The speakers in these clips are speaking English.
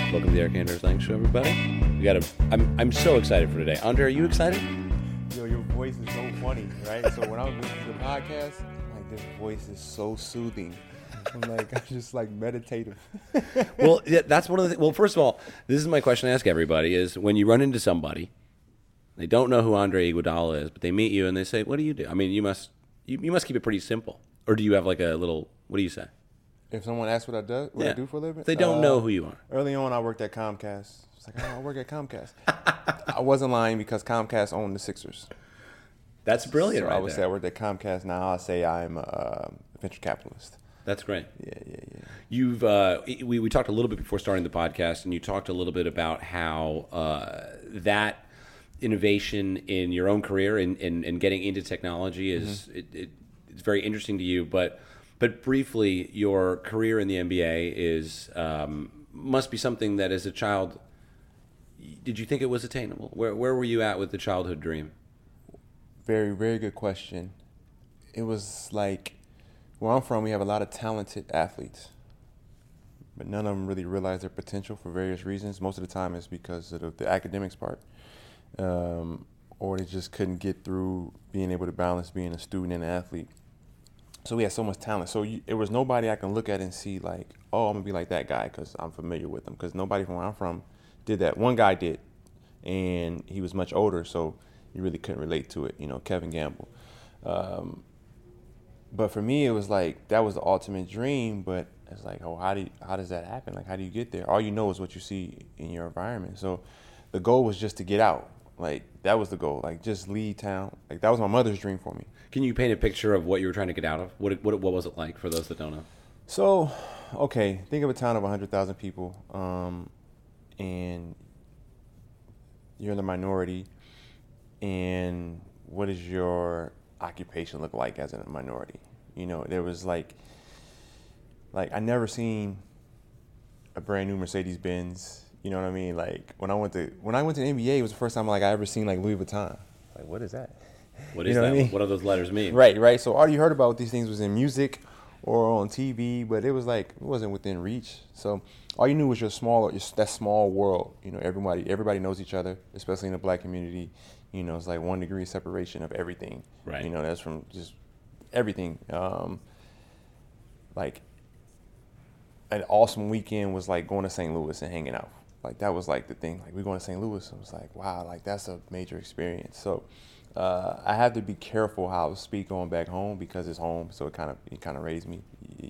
Welcome to the Eric Anders Lang Show, everybody. I'm so excited for today. Andre, are you excited? Yo, your voice is so funny, right? So when I was listening to the podcast, I'm like, this voice is so soothing. I'm just like meditative. Well, yeah, that's one of the. Well, first of all, this is my question I ask everybody: is when you run into somebody, they don't know who Andre Iguodala is, but they meet you and they say, "What do you do?" I mean, you must keep it pretty simple, or do you have like a little? What do you say? If someone asks what I do for a living, if they don't know who you are. Early on, I worked at Comcast. It's like, I work at Comcast. I wasn't lying because Comcast owned the Sixers. That's brilliant, so right I would there. say I worked at Comcast. Now I say I'm a venture capitalist. That's great. Yeah. You've we talked a little bit before starting the podcast, and you talked a little bit about how that innovation in your own career and getting into technology is it's very interesting to you. But briefly, your career in the NBA is must be something that as a child, did you think it was attainable? Where were you at with the childhood dream? Very, very good question. It was like, where I'm from, we have a lot of talented athletes, but none of them really realize their potential for various reasons. Most of the time it's because of the academics part, or they just couldn't get through being able to balance being a student and an athlete. So we had so much talent. So there was nobody I can look at and see like, oh, I'm going to be like that guy because I'm familiar with him. Because nobody from where I'm from did that. One guy did, and he was much older, so you really couldn't relate to it, Kevin Gamble. But for me, it was like that was the ultimate dream, but it's like, oh, how does that happen? Like, how do you get there? All you know is what you see in your environment. So the goal was just to get out. Like, that was the goal. Like, just leave town. Like, that was my mother's dream for me. Can you paint a picture of what you were trying to get out of? What was it like for those that don't know? So, okay, think of a town of 100,000 people, and you're in the minority, and what does your occupation look like as a minority? There was like I never seen a brand new Mercedes-Benz. You know what I mean? Like when I went to the NBA, it was the first time I ever seen like Louis Vuitton. Like, what is that? What is that? What I mean? What do those letters mean? Right. So all you heard about these things was in music or on TV, but it wasn't within reach. So all you knew was that small world. Everybody knows each other, especially in the black community. It's like 1 degree separation of everything. Right. That's from just everything. Like an awesome weekend was like going to St. Louis and hanging out. Like that was like the thing. Like we're going to St. Louis. I was like, wow, like that's a major experience. So I had to be careful how I speak going back home because it's home. So it kind of raised me.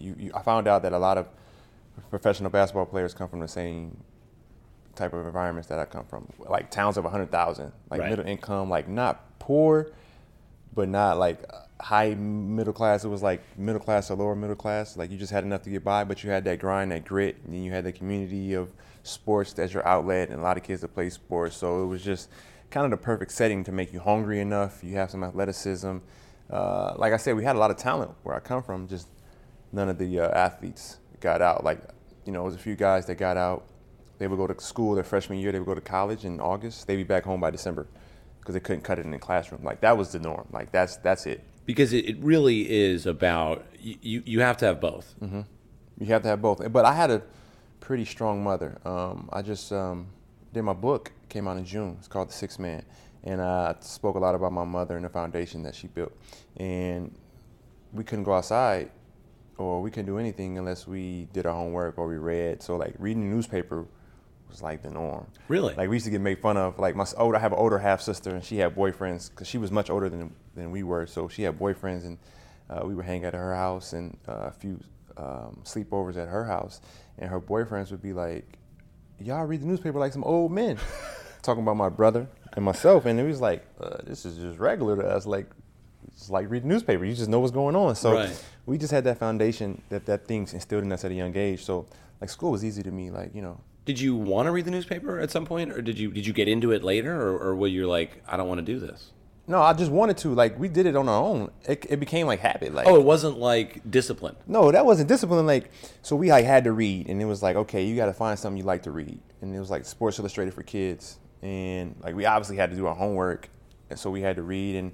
I found out that a lot of professional basketball players come from the same type of environments that I come from, like towns of 100,000, like right. Middle income, like not poor, but not like high middle class. It was like middle class or lower middle class. Like you just had enough to get by, but you had that grind, that grit, and then you had the community of sports as your outlet, and a lot of kids that play sports. So it was just kind of the perfect setting to make you hungry enough. You have some athleticism. Like I said, we had a lot of talent where I come from. Just none of the athletes got out. Like it was a few guys that got out. They would go to school their freshman year. They would go to college in August. They'd be back home by December because they couldn't cut it in the classroom. Like that was the norm. Like that's it. Because it really is about you have to have both. Mm-hmm. You have to have both. But I had a pretty strong mother. I just did my book. Came out in June. It's called The Sixth Man, and I spoke a lot about my mother and the foundation that she built. And we couldn't go outside, or we couldn't do anything unless we did our homework or we read. So like reading the newspaper was like the norm. Really? Like we used to get made fun of. Like I have an older half sister, and she had boyfriends because she was much older than we were. So she had boyfriends, and we would hang at her house and a few sleepovers at her house. And her boyfriends would be like, "Y'all read the newspaper like some old men," talking about my brother and myself. And it was like, this is just regular to us. Like it's like reading the newspaper. You just know what's going on. So we just had that foundation that things instilled in us at a young age. So like school was easy to me. Like Did you want to read the newspaper at some point, or did you get into it later, or were you like, I don't want to do this? No, I just wanted to. Like we did it on our own. It became like habit. Like it wasn't like discipline. No, that wasn't discipline. Like so we had to read, and it was like, okay, you got to find something you like to read, and it was like Sports Illustrated for kids, and like we obviously had to do our homework, and so we had to read, and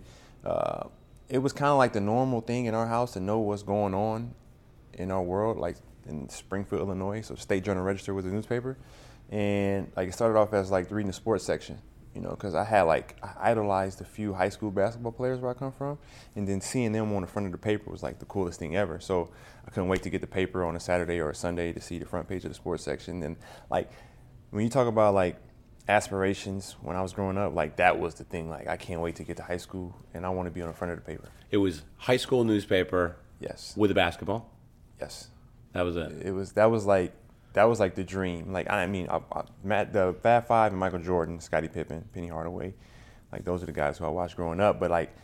it was kind of like the normal thing in our house to know what's going on in our world, like in Springfield, Illinois. So State Journal Register was a newspaper. And like it started off as like reading the sports section, you know, because I idolized a few high school basketball players where I come from, and then seeing them on the front of the paper was like the coolest thing ever. So I couldn't wait to get the paper on a Saturday or a Sunday to see the front page of the sports section. And like when you talk about like aspirations when I was growing up, like that was the thing. Like I can't wait to get to high school and I want to be on the front of the paper. It was high school newspaper. Yes. With a basketball. Yes. That was it. That was like the dream. Like I mean, the Fab Five and Michael Jordan, Scottie Pippen, Penny Hardaway, like those are the guys who I watched growing up. But like,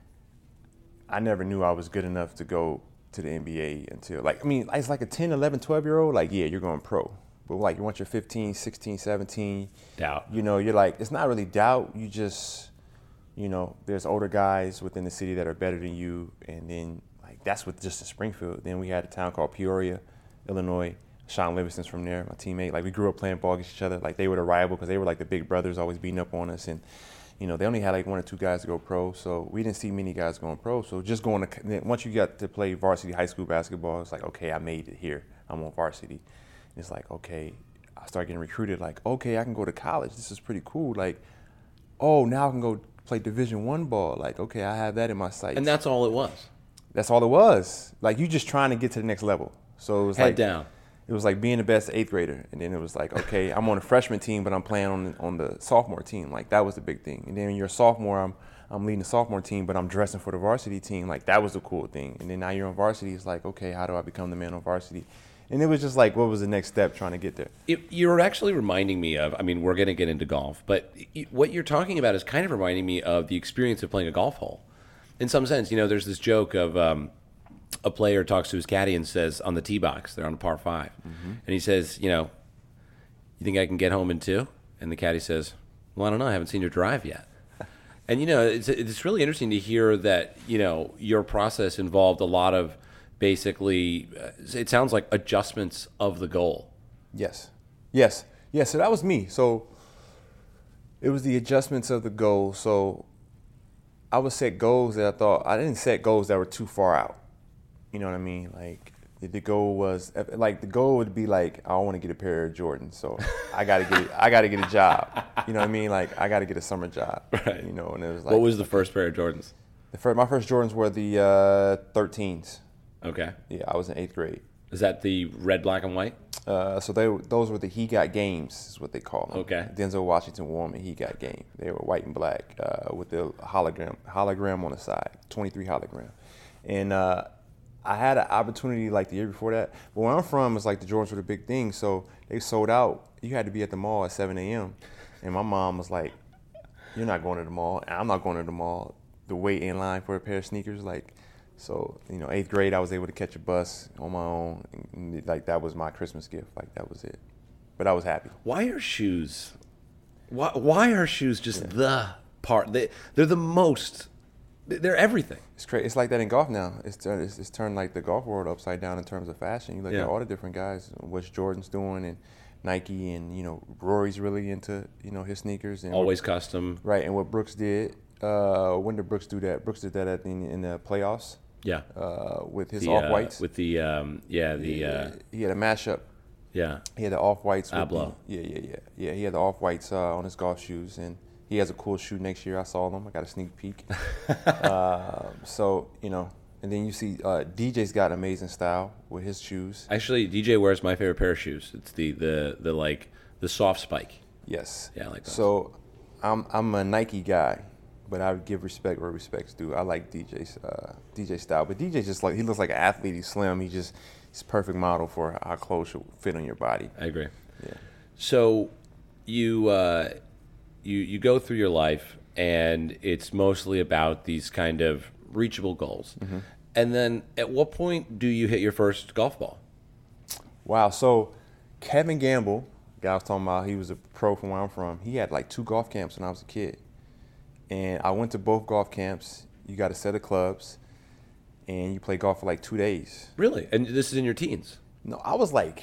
I never knew I was good enough to go to the NBA until like, I mean, it's like a 10, 11, 12-year-old. Like, yeah, you're going pro. But like once you're 15, 16, 17, doubt. You know, you're like, it's not really doubt. You just, you know, there's older guys within the city that are better than you, and then like that's with just in Springfield. Then we had a town called Peoria, Illinois. Sean Livingston's from there, my teammate. Like we grew up playing ball against each other. Like they were the rival because they were like the big brothers, always beating up on us. And you know, they only had like 1 or 2 guys to go pro, so we didn't see many guys going pro. So just going to once you got to play varsity high school basketball, it's like okay, I made it here. I'm on varsity. And it's like okay, I start getting recruited. Like okay, I can go to college. This is pretty cool. Like oh, now I can go play Division I ball. Like okay, I have that in my sights. And that's all it was. That's all it was. Like you just trying to get to the next level. So it was head like down. It was like being the best 8th grader, and then it was like, okay, I'm on a freshman team, but I'm playing on the sophomore team. Like that was the big thing. And then when you're a sophomore, I'm leading the sophomore team, but I'm dressing for the varsity team. Like that was the cool thing. And then now you're on varsity. It's like, okay, how do I become the man on varsity? And it was just like, what was the next step trying to get there? You're actually reminding me of. I mean, we're going to get into golf, but what you're talking about is kind of reminding me of the experience of playing a golf hole. In some sense, you know, there's this joke of. A player talks to his caddy and says, on the tee box, they're on a par 5. Mm-hmm. And he says, you know, you think I can get home in 2? And the caddy says, well, I don't know. I haven't seen your drive yet. And, you know, it's really interesting to hear that, you know, your process involved a lot of basically, it sounds like adjustments of the goal. Yes. So that was me. So it was the adjustments of the goal. So I would set goals that I didn't set goals that were too far out. You know what I mean? Like the goal was like the goal would be like I want to get a pair of Jordans, so I gotta get a job. You know what I mean? Like I gotta get a summer job. Right. You know, and it was like what was the first pair of Jordans? My first Jordans were the 13s. Okay. Yeah, I was in 8th grade. Is that the red, black, and white? So those were the He Got Games, is what they call them. Okay. Denzel Washington wore them, and He Got Game. They were white and black with the hologram on the side, 23 hologram, and. I had an opportunity like the year before that, but where I'm from is like the Jordans were the big thing, so they sold out. You had to be at the mall at 7 a.m. And my mom was like, "You're not going to the mall, and I'm not going to the mall." The wait in line for a pair of sneakers, like, so you know, 8th grade, I was able to catch a bus on my own, and like that was my Christmas gift. Like that was it, but I was happy. Why are shoes? Why are shoes just the part? They're the most. They're everything. It's crazy. It's like that in golf now. It's turned like the golf world upside down in terms of fashion. You look at all the different guys, what Jordan's doing, and Nike, and you know Rory's really into his sneakers and always custom. Right, and what Brooks did. When did Brooks do that? Brooks did that in the playoffs. Yeah. With his off whites. With the he had a mashup. Yeah. He had the off whites. Ablo. Yeah. He had the off whites on his golf shoes, and he has a cool shoe next year. I saw them. I got a sneak peek. So, you know, and then you see DJ's got amazing style with his shoes. Actually, DJ wears my favorite pair of shoes. It's the soft spike. Yes. Yeah, I like that. So I'm a Nike guy, but I would give respect where respect's due. I like DJ's style, but DJ just like he looks like an athlete. He's slim. He's a perfect model for how clothes should fit on your body. I agree. Yeah. So you go through your life, and it's mostly about these kind of reachable goals. Mm-hmm. And then at what point do you hit your first golf ball? Wow. So Kevin Gamble, the guy I was talking about, he was a pro from where I'm from. He had like 2 golf camps when I was a kid. And I went to both golf camps. You got a set of clubs, and you play golf for like 2 days. Really? And this is in your teens? No, I was like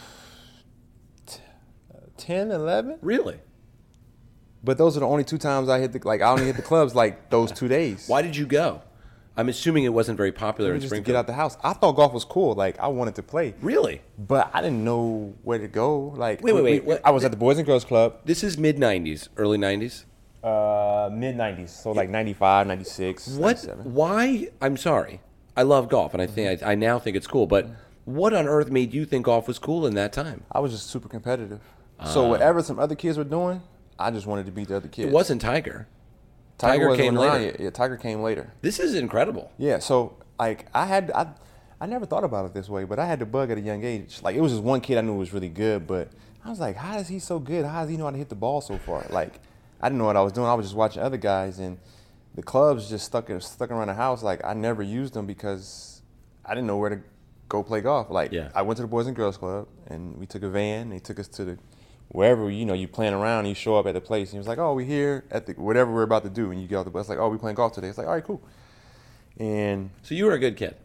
10, 11. Really? But those are the only 2 times I only hit the clubs like those 2 days. Why did you go? I'm assuming it wasn't very popular in just to Springfield. get out the house. I thought golf was cool. Like, I wanted to play. Really? But I didn't know where to go. Like, Wait. What? I was at the Boys and Girls Club. This is mid 90s, early 90s. Mid 90s. So like 95, 96, What? 97. Why? I'm sorry. I love golf, and I think I now think it's cool. But what on earth made you think golf was cool in that time? I was just super competitive. So whatever some other kids were doing, I just wanted to beat the other kids. It wasn't Tiger. Tiger Tiger came wasn't around later. yet. Yeah, Tiger came later. This is incredible. Yeah, so like I never thought about it this way, but I had the bug at a young age. Like, it was just one kid I knew was really good, but I was like, how is he so good? How does he know how to hit the ball so far? Like, I didn't know what I was doing. I was just watching other guys, and the clubs just stuck around the house. Like, I never used them because I didn't know where to go play golf. Like, Yeah. I went to the Boys and Girls Club, and we took a van. They took us to the wherever, you playing around, and you show up at the place, and he was like, oh, we're here at the whatever we're about to do, and you get off the bus, like, oh, we playing golf today. It's like, all right, cool. And So you were a good kid.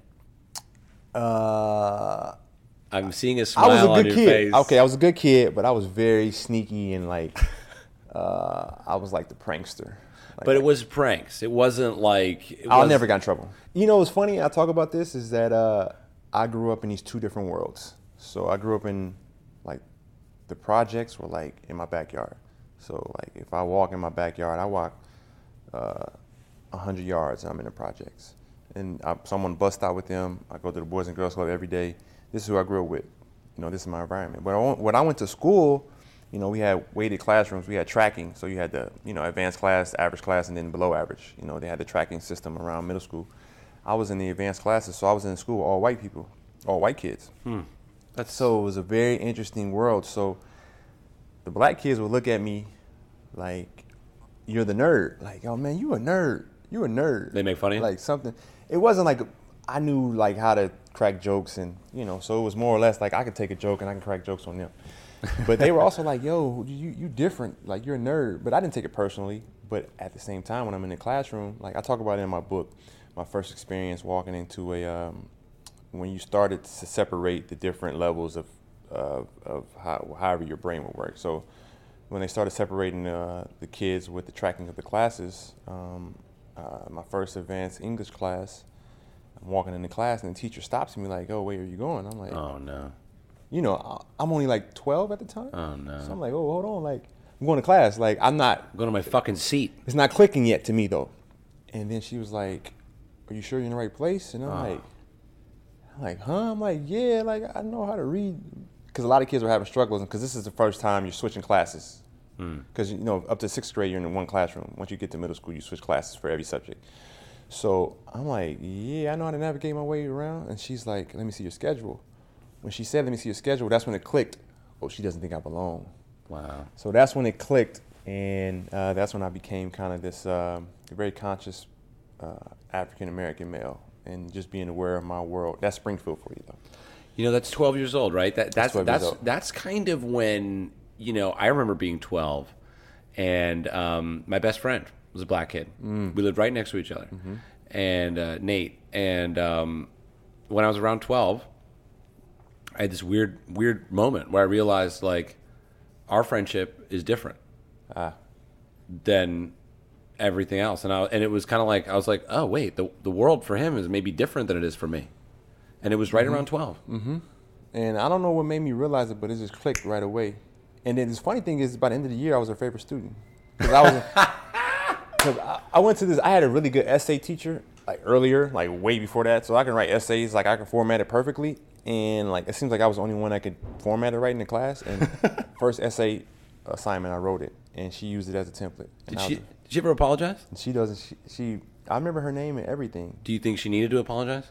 I'm seeing a smile I was a on good your kid. face. Okay, I was a good kid, but I was very sneaky and like, I was like the prankster. Like, But it was pranks. It wasn't like I never got in trouble. You know what's funny? I talk about this is that I grew up in these two different worlds. So I grew up in like the projects were like in my backyard. So like if I walk in my backyard, I walk 100 yards and I'm in the projects. And someone bust out with them. I go to the Boys and Girls Club every day. This is who I grew up with. This is my environment. But when I went to school, we had weighted classrooms. We had tracking. So you had the, advanced class, average class, and then below average. They had the tracking system around middle school. I was in the advanced classes, so I was in school with all white people, all white kids. So it was a very interesting world. So the black kids would look at me like, you're the nerd. Like, oh, man, you a nerd. You a nerd. They make fun of you? Like something. It wasn't like I knew like how to crack jokes and, so it was more or less like I could take a joke and I can crack jokes on them. But they were also like, yo, you different. Like, you're a nerd. But I didn't take it personally. But at the same time, when I'm in the classroom, like I talk about it in my book, my first experience walking into when you started to separate the different levels of however your brain would work. So when they started separating the kids with the tracking of the classes, my first advanced English class, I'm walking in the class and the teacher stops me like, oh, where are you going? I'm like, Oh, no. I'm only like 12 at the time. Oh, no. So I'm like, oh, hold on. Like, I'm going to class. Like, I'm not, Go to my fucking seat. it's not clicking yet to me though. And then she was like, are you sure you're in the right place? And I'm like, huh? I'm like, yeah, like I know how to read. Because a lot of kids were having struggles because this is the first time you're switching classes. Because, up to sixth grade, you're in one classroom. Once you get to middle school, you switch classes for every subject. So I'm like, yeah, I know how to navigate my way around. And she's like, let me see your schedule. When she said, let me see your schedule, that's when it clicked. Oh, she doesn't think I belong. Wow. So that's when it clicked. And that's when I became kind of this very conscious African-American male and just being aware of my world. That's Springfield for you, though. That's 12 years old, right? That's 12 years old. That's kind of when, I remember being 12 and my best friend was a black kid. We lived right next to each other. And Nate. And when I was around 12, I had this weird moment where I realized like our friendship is different than everything else. And it was kind of like, I was like, oh, wait, the world for him is maybe different than it is for me. And it was right around 12. And I don't know what made me realize it, but it just clicked right away. And then the funny thing is, by the end of the year, I was her favorite student. Because I went to this, I had a really good essay teacher, like earlier, like way before that. So I can write essays, like I can format it perfectly. And like, it seems like I was the only one that could format it right in the class. And first essay assignment, I wrote it. And she used it as a template. Did she ever apologize? She doesn't, I remember her name and everything. Do you think she needed to apologize?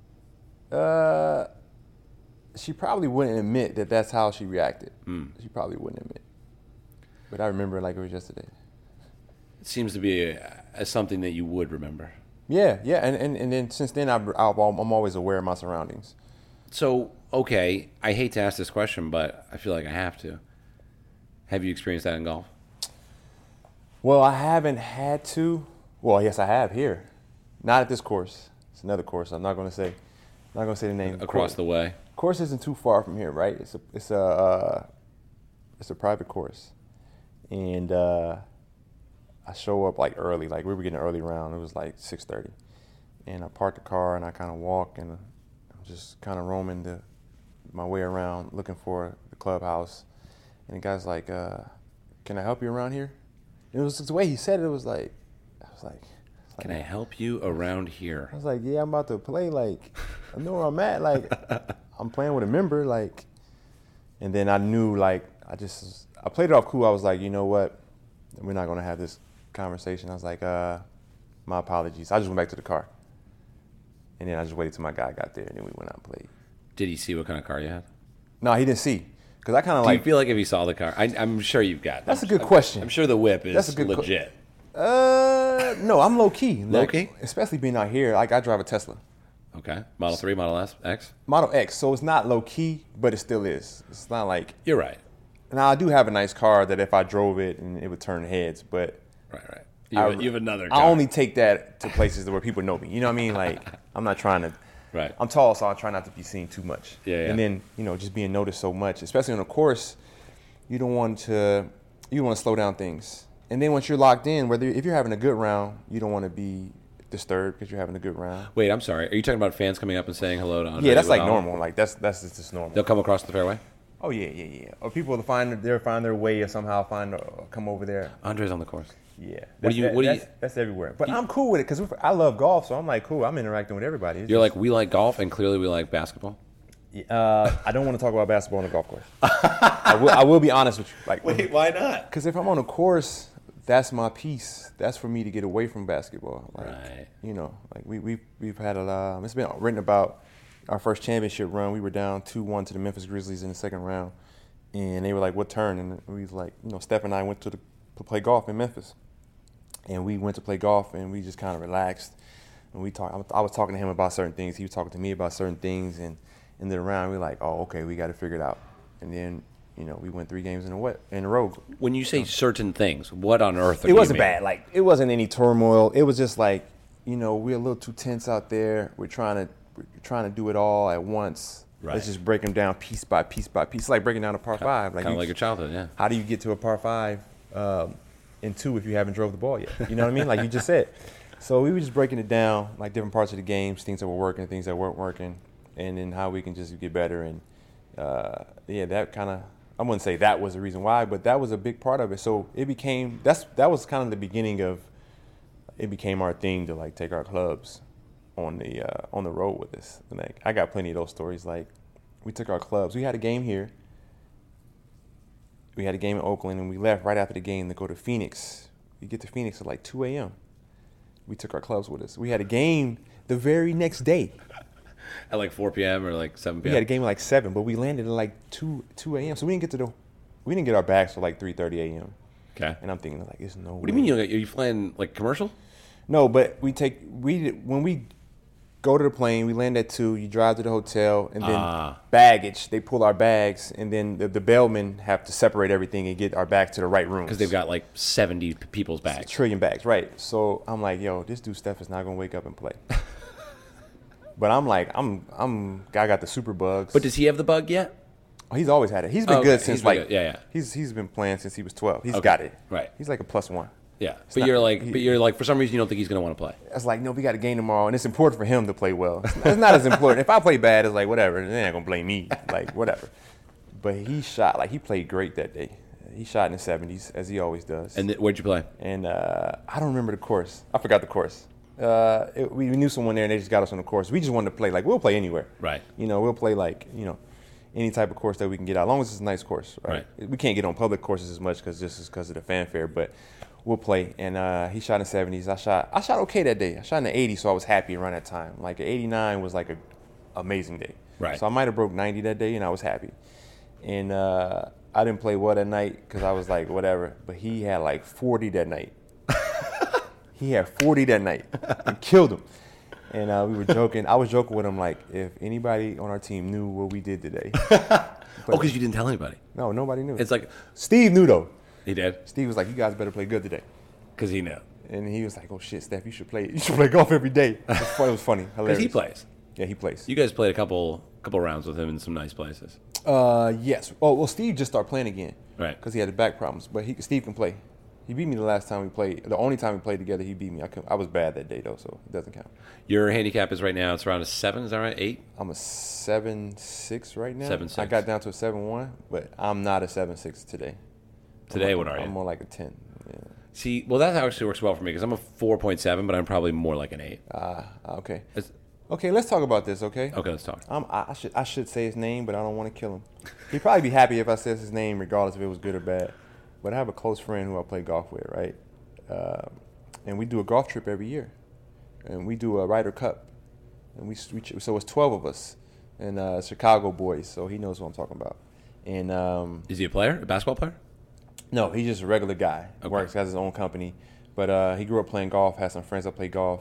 She probably wouldn't admit that that's how she reacted. She probably wouldn't admit. But I remember it like it was yesterday. It seems to be something that you would remember. Yeah, and then since then I'm always aware of my surroundings. So, okay, I hate to ask this question, but I feel like I have to. Have you experienced that in golf? Well, I haven't had to. Well, yes, I have here. Not at this course. It's another course. I'm not going to say the name. Across the way. Course isn't too far from here, right? It's a private course, and I show up like early. Like we were getting an early round. It was like 6:30, and I parked the car and I kind of walk and I'm just kind of roaming my way around looking for the clubhouse. And the guy's like, "Can I help you around here?" And it was the way he said it. It was like, I was like, "Can I help you around here?" I was like, "Yeah, I'm about to play. Like, I know where I'm at. Like, I'm playing with a member. Like." And then I knew, like, I played it off cool. I was like, you know what? We're not gonna have this conversation. I was like, my apologies. I just went back to the car. And then I just waited till my guy got there, and then we went out and played. Did he see what kind of car you had? No, he didn't see. Because I kind of Do you feel like if he saw the car, I'm sure you've got. That's a good question. I'm sure the whip is legit. No, I'm low key. Low key? Especially being out here. Like, I drive a Tesla. Okay. Model 3, Model S, X? Model X. So it's not low key, but it still is. It's not like. You're right. Now, I do have a nice car that if I drove it and it would turn heads, but. Right. You have another car. I only take that to places where people know me. You know what I mean? Like, I'm not trying to. Right. I'm tall, so I try not to be seen too much. Yeah. And then, just being noticed so much, especially on a course, you want to slow down things. And then once you're locked in, if you're having a good round, you don't want to be disturbed because you're having a good round. Wait, I'm sorry. Are you talking about fans coming up and saying hello to Andre? Yeah, that's like normal. Like that's just normal. They'll come across the fairway? Oh yeah. Or people will find their way or somehow come over there. Andre's on the course. Yeah. That's everywhere. But I'm cool with it because I love golf, so I'm like, cool. I'm interacting with everybody. You're like, we like golf, and clearly we like basketball? I don't want to talk about basketball on the golf course. I will be honest with you. Like, wait, why not? Because if I'm on a course, that's my piece. That's for me to get away from basketball. Like, right. Like we've had it's been written about our first championship run. We were down 2-1 to the Memphis Grizzlies in the second round, and they were like, "What turn?" And we was like, Steph and I went to play golf in Memphis, and we went to play golf, and we just kind of relaxed, and we talked. I was talking to him about certain things. He was talking to me about certain things, and in the round, we were like, "Oh, okay, we got to figure it out," and then. We went 3 games in a row. When you say certain things, what on earth are It you wasn't mean? bad. Like, it wasn't any turmoil. It was just like, we're a little too tense out there. We're trying to do it all at once. Right. Let's just break them down piece by piece by piece. It's like breaking down a par 5. Kind of like your childhood, yeah. How do you get to a par 5 in 2 if you haven't drove the ball yet? You know what I mean? Like you just said. So we were just breaking it down, like different parts of the games, things that were working, things that weren't working, and then how we can just get better. And, that kind of... I wouldn't say that was the reason why, but that was a big part of it. So it became that was kind of the beginning of it became our thing to like take our clubs on the road with us. And like I got plenty of those stories. Like we took our clubs. We had a game here. We had a game in Oakland, and we left right after the game to go to Phoenix. We get to Phoenix at like 2 a.m. We took our clubs with us. We had a game the very next day. At like 4 p.m. or like 7 p.m.? We had a game at like 7, but we landed at like 2 a.m. So we didn't get our bags till like 3:30 a.m. Okay. And I'm thinking like, there's no way. What do you mean? Are you flying like commercial? No, but when we go to the plane, we land at 2, you drive to the hotel, and then baggage, they pull our bags, and then the bellmen have to separate everything and get our bags to the right rooms. Because they've got like 70 people's bags. It's a trillion bags, right. So I'm like, yo, this dude Steph is not going to wake up and play. But I'm like, I got the super bugs. But does he have the bug yet? Oh, he's always had it. He's been good since good. Yeah. He's been playing since he was 12. He's got it. Right. He's like a +1. Yeah. But you're like for some reason you don't think he's gonna want to play. It's like, no, we got a game tomorrow, and it's important for him to play well. It's not as important. If I play bad, it's like whatever. They're not gonna blame me. Like whatever. But he played great that day. He shot in the 70s as he always does. And where'd you play? And I don't remember the course. I forgot the course. We knew someone there, and they just got us on the course. We just wanted to play. Like, we'll play anywhere. Right. We'll play, like, any type of course that we can get out, as long as it's a nice course. Right. We can't get on public courses as much because of the fanfare, but we'll play. And he shot in the 70s. I shot okay that day. I shot in the 80s, so I was happy around that time. Like, 89 was, like, an amazing day. Right. So I might have broke 90 that day, and I was happy. And I didn't play well that night because I was like, whatever. But he had, like, 40 that night. He had 40 that night and killed him. And we were joking. I was joking with him like, if anybody on our team knew what we did today. Because you didn't tell anybody. No, nobody knew. It's like Steve knew though. He did. Steve was like, you guys better play good today. Because he knew. And he was like, oh shit, Steph, you should play golf every day. It was funny, hilarious. Because he plays. Yeah, he plays. You guys played a couple rounds with him in some nice places. Yes. Oh well, Steve just started playing again. Right. Because he had the back problems, but Steve can play. He beat me the last time we played. The only time we played together, he beat me. I was bad that day though, so it doesn't count. Your handicap is right now, it's around a 7, is that right? 8? I'm a 7.6 right now. 7.6. I got down to a 7.1, but I'm not a 7.6 today. Today, what are you? I'm more like a 10. Yeah. See, well, that actually works well for me because I'm a 4.7, but I'm probably more like an 8. Okay. It's, Okay, let's talk about this, okay? okay, let's talk. I should say his name, but I don't want to kill him. He'd probably be happy if I said his name, regardless if it was good or bad. But I have a close friend who I play golf with, right? And we do a golf trip every year, and we do a Ryder Cup, and so it's 12 of us, and Chicago boys. So he knows what I'm talking about. And Is he a player, a basketball player? no, he's just a regular guy. Okay. Works, has his own company, but he grew up playing golf. Has some friends that play golf.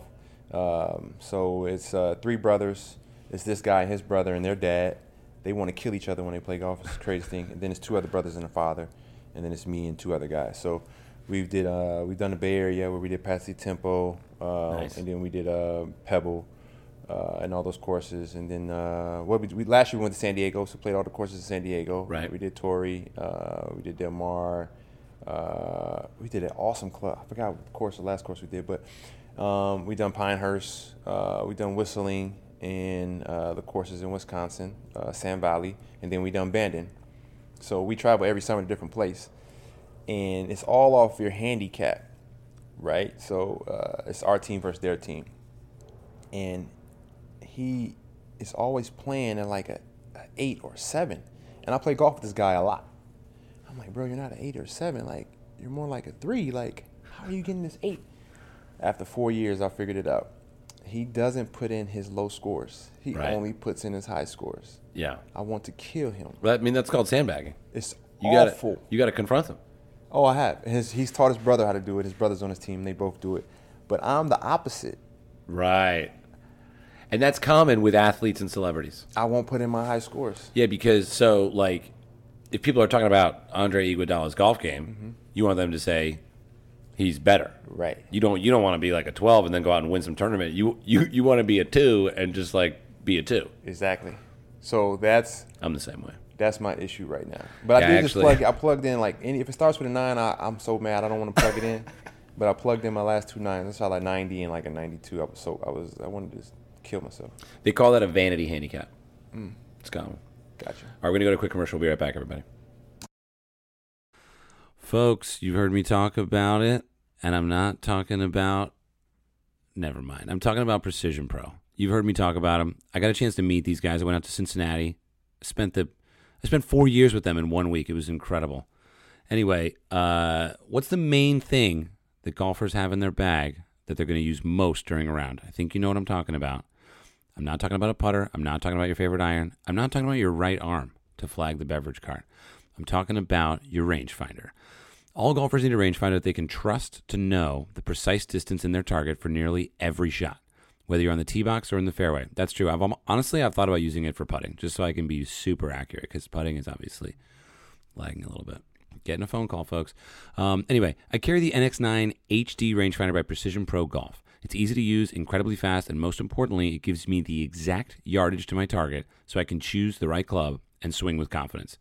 So it's 3 brothers. It's this guy and his brother and their dad. They want to kill each other when they play golf. It's the craziest thing. And then it's 2 other brothers and a father, and then it's me and 2 other guys. So we've done the Bay Area where we did Patsy Tempo, Nice. and then we did Pebble, and all those courses. And then we last year we went to San Diego, so played all the courses in San Diego. Right. We did Torrey, we did Del Mar, we did an awesome club. I forgot what course, the last course we did, but we done Pinehurst, we done Whistling, and the courses in Wisconsin, Sand Valley, and then we done Bandon. So we travel every summer to a different place, and it's all off your handicap, right? So it's our team versus their team, and he is always playing at like a 8 or 7, and I play golf with this guy a lot. I'm like, bro, you're not an 8 or 7, like you're more like a 3. Like, how are you getting this 8? After 4 years, I figured it out. He doesn't put in his low scores. He Right. only puts in his high scores. Yeah. I want to kill him. Well, I mean, that's called sandbagging. It's You awful. You got to confront him. Oh, I have. He's taught his brother how to do it. His brother's on his team. They both do it. But I'm the opposite. Right. And that's common with athletes and celebrities. I won't put in my high scores. Yeah, because so like, if people are talking about Andre Iguodala's golf game, you want them to say he's better. Right. You don't want to be like a 12 and then go out and win some tournament. You want to be a 2 and just like be a 2. Exactly. So that's I'm the same way. my issue right now. But Yeah, I did actually- I plugged in like if it starts with a 9, I'm so mad. I don't want to plug it in. But I plugged in my last 2 9s. I saw like 90 and like a 92. I wanted to just kill myself. They call that a vanity handicap. It's common. Gotcha. All right, we're going to go to a quick commercial. We'll be right back, everybody. Folks, you've heard me talk about it, and I'm not talking about... Never mind. I'm talking about Precision Pro. You've heard me talk about them. I got a chance to meet these guys. I went out to Cincinnati. I spent 4 years with them in 1 week. It was incredible. Anyway, what's the main thing that golfers have in their bag that they're going to use most during a round? I think you know what I'm talking about. I'm not talking about a putter. I'm not talking about your favorite iron. I'm not talking about your right arm to flag the beverage cart. I'm talking about your rangefinder. All golfers need a rangefinder that they can trust to know the precise distance in their target for nearly every shot, whether you're on the tee box or in the fairway. That's true. I've thought about using it for putting, just so I can be super accurate, because putting is obviously lagging a little bit. Getting a phone call, folks. Anyway, I carry the NX9 HD rangefinder by Precision Pro Golf. It's easy to use, incredibly fast, and most importantly, it gives me the exact yardage to my target so I can choose the right club and swing with confidence.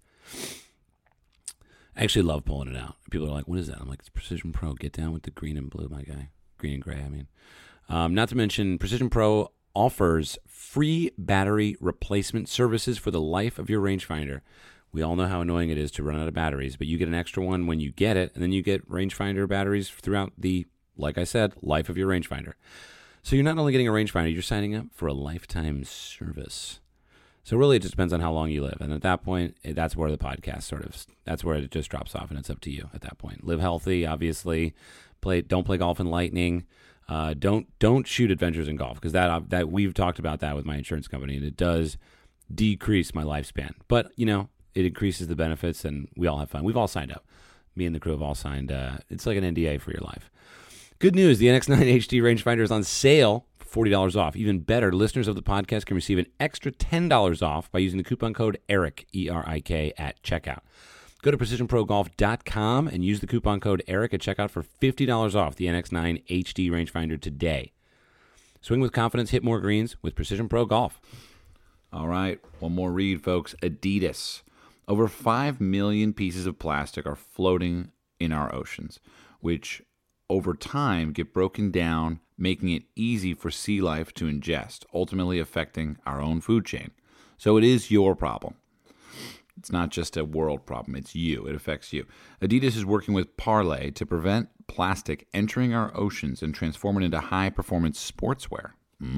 I actually love pulling it out. People are like, what is that? I'm like, it's Precision Pro. Get down with the green and blue, my guy. Green and gray, I mean. Not to mention, Precision Pro offers free battery replacement services for the life of your rangefinder. We all know how annoying it is to run out of batteries, but you get an extra one when you get it, and then you get rangefinder batteries throughout the, like I said, life of your rangefinder. So you're not only getting a rangefinder, you're signing up for a lifetime service. So really, it just depends on how long you live. And at that point, that's where the podcast that's where it just drops off, and it's up to you at that point. Live healthy, obviously. Don't play golf in lightning. Don't shoot adventures in golf, because that we've talked about that with my insurance company, and it does decrease my lifespan. But, it increases the benefits, and we all have fun. We've all signed up. Me and the crew have all signed. It's like an NDA for your life. Good news, the NX9 HD rangefinder is on sale for $40 off. Even better, listeners of the podcast can receive an extra $10 off by using the coupon code ERIC, E-R-I-K, at checkout. Go to PrecisionProGolf.com and use the coupon code ERIC at checkout for $50 off the NX9 HD rangefinder today. Swing with confidence, hit more greens with Precision Pro Golf. All right, one more read, folks. Adidas. Over 5 million pieces of plastic are floating in our oceans. which over time get broken down, making it easy for sea life to ingest, ultimately affecting our own food chain. So it is your problem. It's not just a world problem. It's you. It affects you. Adidas is working with Parley to prevent plastic entering our oceans and transform it into high-performance sportswear.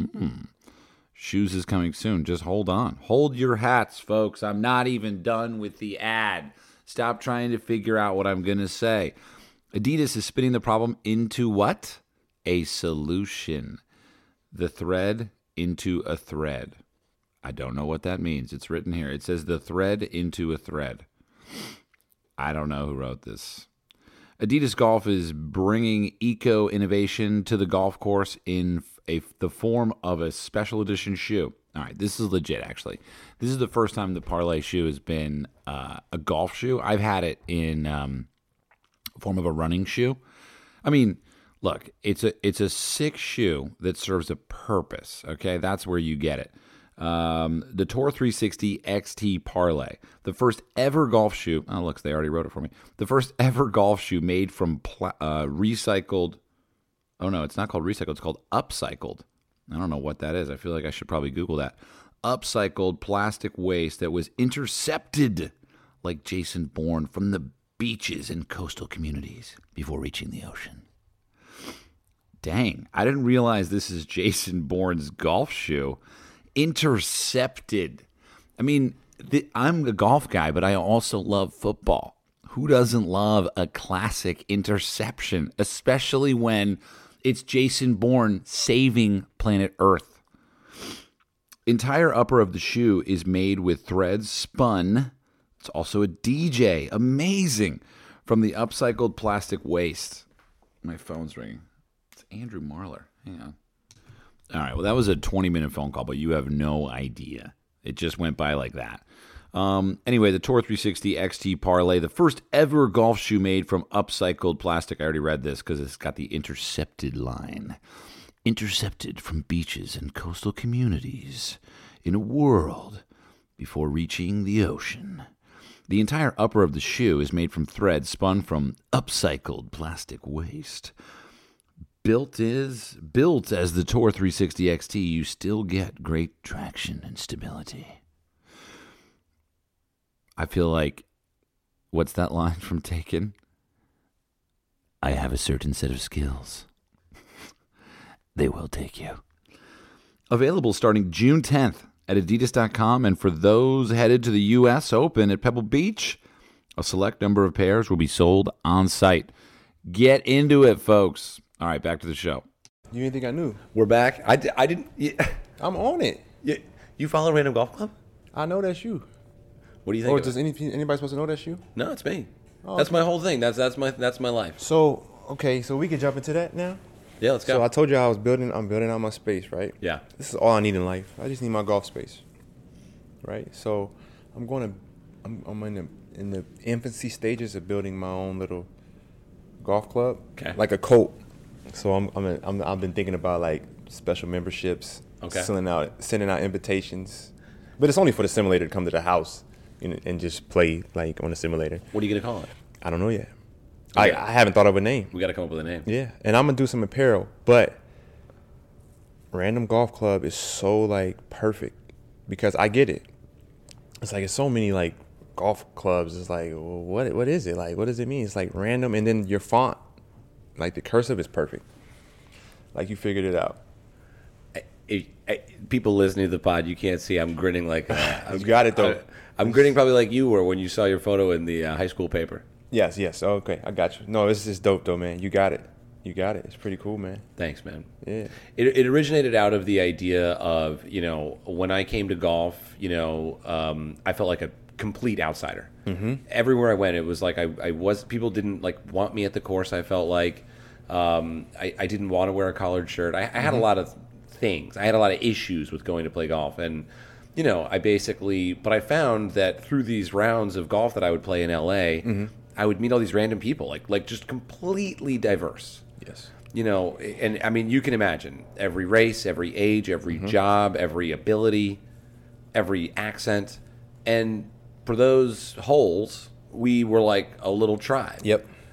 Shoes is coming soon. Just hold on. Hold your hats, folks. I'm not even done with the ad. Stop trying to figure out what I'm going to say. Adidas is spinning the problem into what? A solution. The thread into a thread. I don't know what that means. It's written here. It says the thread into a thread. I don't know who wrote this. Adidas Golf is bringing eco-innovation to the golf course in the form of a special edition shoe. All right, this is legit, actually. This is the first time the Parley shoe has been a golf shoe. I've had it in form of a running shoe. I mean, look, it's a sick shoe that serves a purpose, okay? That's where you get it. The Tour 360 XT Parley, the first ever golf shoe. Oh, look, they already wrote it for me. The first ever golf shoe made from recycled. Oh, no, it's not called recycled. It's called upcycled. I don't know what that is. I feel like I should probably Google that. Upcycled plastic waste that was intercepted like Jason Bourne from the beaches and coastal communities before reaching the ocean. Dang, I didn't realize this is Jason Bourne's golf shoe. Intercepted. I mean, I'm a golf guy, but I also love football. Who doesn't love a classic interception, especially when it's Jason Bourne saving planet Earth? Entire upper of the shoe is made with threads spun. It's also a DJ. Amazing. From the upcycled plastic waste. My phone's ringing. It's Andrew Marler. Hang on. All right, well, that was a 20-minute phone call, but you have no idea. It just went by like that. Anyway, the Tour 360 XT Parley, the first ever golf shoe made from upcycled plastic. I already read this because it's got the intercepted line. Intercepted from beaches and coastal communities in a world before reaching the ocean. The entire upper of the shoe is made from thread spun from upcycled plastic waste. Built as the Tour 360 XT, you still get great traction and stability. I feel like, what's that line from Taken? I have a certain set of skills. They will take you. Available starting June 10th at Adidas.com, and for those headed to the U.S. Open at Pebble Beach, a select number of pairs will be sold on site. Get into it, folks. All right, back to the show. You didn't think I knew? We're back. I didn't. I'm on it. You follow Random Golf Club? I know that's you. What do you think? Or does anybody supposed to know that's you? No, it's me. Oh, that's okay. my whole thing. That's my life. So okay, so we can jump into that now. Yeah, let's go. So I told you I'm building out my space, right? Yeah. This is all I need in life. I just need my golf space, right? So I'm in the infancy stages of building my own little golf club, Okay. like a cult. So I've been thinking about like special memberships, Okay. sending out invitations, but it's only for the simulator to come to the house and just play like on the simulator. What are you gonna call it? I don't know yet. Okay. I haven't thought of a name. We got to come up with a name. Yeah, and I'm gonna do some apparel, but Random Golf Club is so like perfect because I get it. It's like it's so many like golf clubs. It's like, well, what is it like? What does it mean? It's like random, and then your font, like the cursive, is perfect. Like you figured it out. People listening to the pod, you can't see. I'm grinning like You got it though. I'm grinning probably like you were when you saw your photo in the high school paper. Yes. Okay, I got you. No, this is dope though, man. You got it. It's pretty cool, man. Thanks, man. Yeah. It originated out of the idea of, when I came to golf, I felt like a complete outsider. Mm-hmm. Everywhere I went, it was like people didn't like want me at the course. I felt like I didn't want to wear a collared shirt. I had a lot of things. I had a lot of issues with going to play golf. And, but I found that through these rounds of golf that I would play in LA, I would meet all these random people, like just completely diverse. Yes. And I mean, you can imagine every race, every age, every job, every ability, every accent. And for those holes, we were like a little tribe. Yep.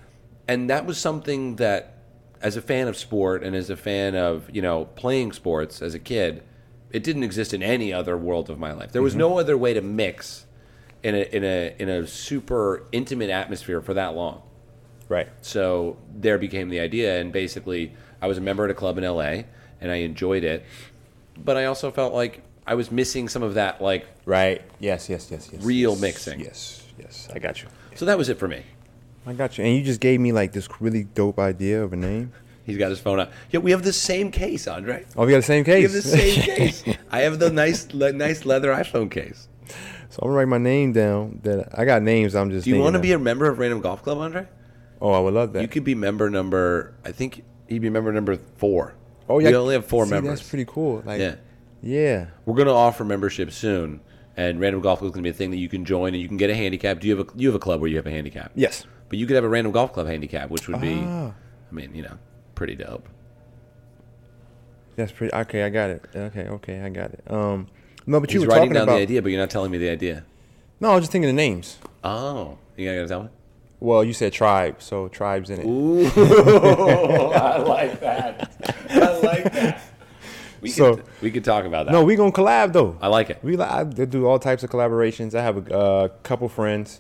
And that was something that, as a fan of sport and as a fan of, playing sports as a kid, it didn't exist in any other world of my life. There was no other way to mix in a super intimate atmosphere for that long. Right. So there became the idea, and basically I was a member at a club in LA, and I enjoyed it, but I also felt like I was missing some of that, like, Right. Yes. real mixing. Yes. I got you. So that was it for me. I got you. And you just gave me like this really dope idea of a name. He's got his phone out. Yeah, we have the same case, Andre. Oh, we got the same case. We have the same case. I have the nice leather iPhone case. So I'm gonna write my name down. That I got names. I'm just. Do you want to thinking be a member of Random Golf Club, Andre? Oh, I would love that. You could be member number. I think he'd be member number 4. Oh yeah. We only have 4 See, members. That's pretty cool. Like, Yeah. Yeah. We're going to offer membership soon, and Random Golf Club is going to be a thing that you can join, and you can get a handicap. Do you have a club where you have a handicap? Yes. But you could have a Random Golf Club handicap, which would be, Ah. pretty dope. That's pretty. Okay, I got it. Okay, I got it. No, but you He's were writing talking down about. the idea, but you're not telling me the idea. No, I was just thinking of names. Oh, you gotta tell me. Well, you said tribe, so tribe's in it. Ooh, I like that. We could talk about that. No, we gonna collab though. I like it. I do all types of collaborations. I have a couple friends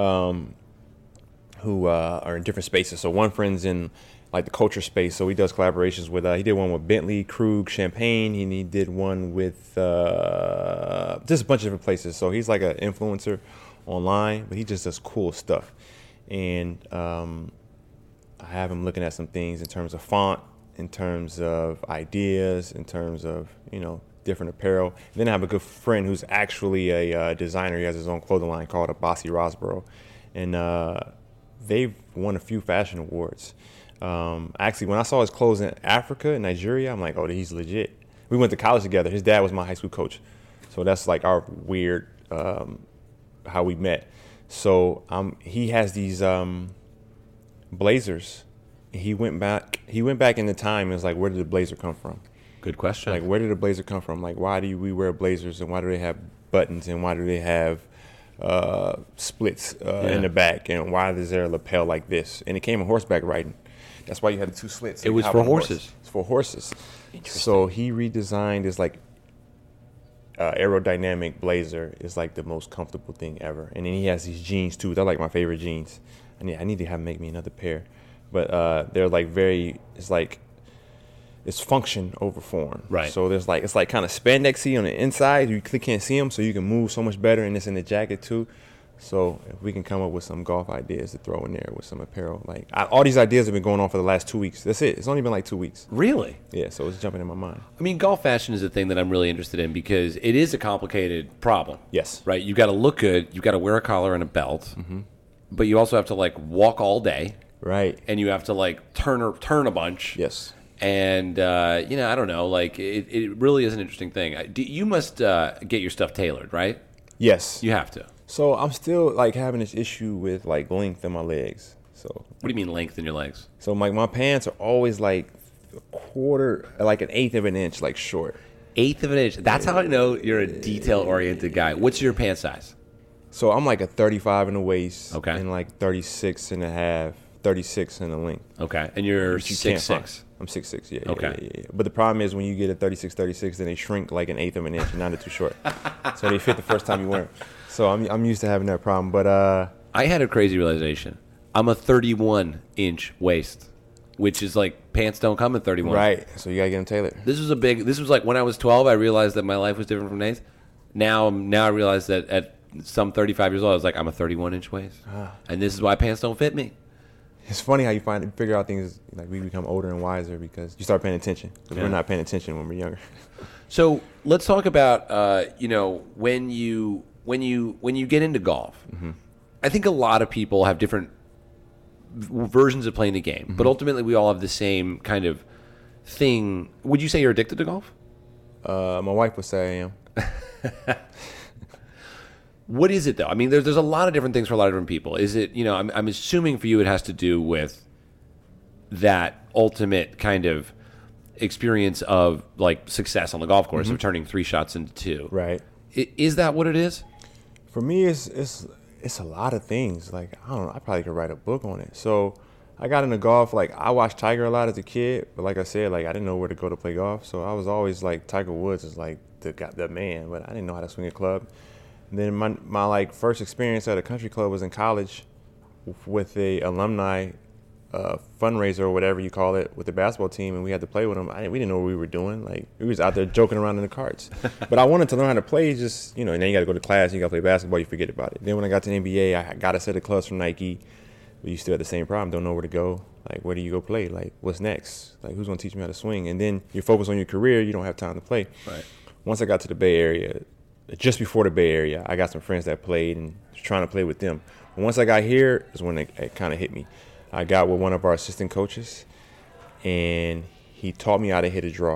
who are in different spaces. So one friend's in like the culture space, so he does collaborations with. He did one with Bentley, Krug, Champagne, and he did one with just a bunch of different places. So he's like an influencer online, but he just does cool stuff. And I have him looking at some things in terms of font, in terms of ideas, in terms of different apparel. And then I have a good friend who's actually a designer. He has his own clothing line called Abasi Rosborough, and they've won a few fashion awards. Actually, when I saw his clothes in Africa and Nigeria, I'm like, oh, he's legit. We went to college together. His dad was my high school coach, so that's like our weird how we met. So he has these blazers. He went back in the time and was like, where did the blazer come from? Good question. Like, where did the blazer come from? Like, why do we wear blazers, and why do they have buttons, and why do they have splits in the back, and why is there a lapel like this? And it came in horseback riding. That's why you had the 2 slits. It was for horses. It's for horses. So he redesigned this like aerodynamic blazer. Is like the most comfortable thing ever. And then he has these jeans too. They're like my favorite jeans. I need to have him make me another pair. But they're like it's function over form. Right. So it's like kind of spandexy on the inside. You can't see them, so you can move so much better, and it's in the jacket too. So if we can come up with some golf ideas to throw in there with some apparel, all these ideas have been going on for the last 2 weeks. That's it. It's only been like 2 weeks. Really? Yeah. So it's jumping in my mind. I mean, golf fashion is a thing that I'm really interested in because it is a complicated problem. Yes. Right? You've got to look good. You've got to wear a collar and a belt. Mm-hmm. But you also have to, walk all day. Right. And you have to, turn a bunch. Yes. And, I don't know. It really is an interesting thing. You must get your stuff tailored, right? Yes. You have to. So I'm still, having this issue with, length in my legs. So What do you mean length in your legs? So my pants are always, a quarter, an eighth of an inch, short. Eighth of an inch. That's how I know you're a detail-oriented guy. What's your pant size? So I'm a 35 in the waist. Okay. And 36 and a half, 36 in the length. Okay. And you're Which you can't 6'6". find. I'm 6'6", yeah. Okay. Yeah. But the problem is when you get a 36, then they shrink like an eighth of an inch, and now they're too short. So they fit the first time you wear them. So I'm used to having that problem. But I had a crazy realization. I'm a 31-inch waist, which is pants don't come in 31. right. So you gotta get them tailored. This was when I was 12, I realized that my life was different from Nate's. Now I realize that at some 35 years old, I was I'm a 31-inch waist. And this is why pants don't fit me. It's funny how you figure out things we become older and wiser because you start paying attention. Because we're not paying attention when we're younger. So let's talk about when you get into golf. Mm-hmm. I think a lot of people have different versions of playing the game, mm-hmm. but ultimately we all have the same kind of thing. Would you say you're addicted to golf? My wife would say I am. What is it though? I mean, there's a lot of different things for a lot of different people. Is it I'm assuming for you it has to do with that ultimate kind of experience of success on the golf course, mm-hmm. of turning 3 shots into 2. Right. Is that what it is? For me, it's a lot of things. I don't know. I probably could write a book on it. So I got into golf. Like, I watched Tiger a lot as a kid, but like I said, like, I didn't know where to go to play golf. So I was always like, Tiger Woods is like the man, but I didn't know how to swing a club. And then my like first experience at a country club was in college with a alumni fundraiser or whatever you call it with the basketball team, and we had to play with them. We didn't know what we were doing. Like, we was out there joking around in the carts. But I wanted to learn how to play. Just, and then you got to go to class, you got to play basketball, you forget about it. Then when I got to the NBA, I got a set of clubs from Nike. But you still had the same problem. Don't know where to go. Like, where do you go play? Like, what's next? Like, who's gonna teach me how to swing? And then you focus on your career. You don't have time to play. Right. Once I got to the Bay Area, just before the Bay Area, I got some friends that played and was trying to play with them. And once I got here is when it kind of hit me. I got with one of our assistant coaches, and he taught me how to hit a draw.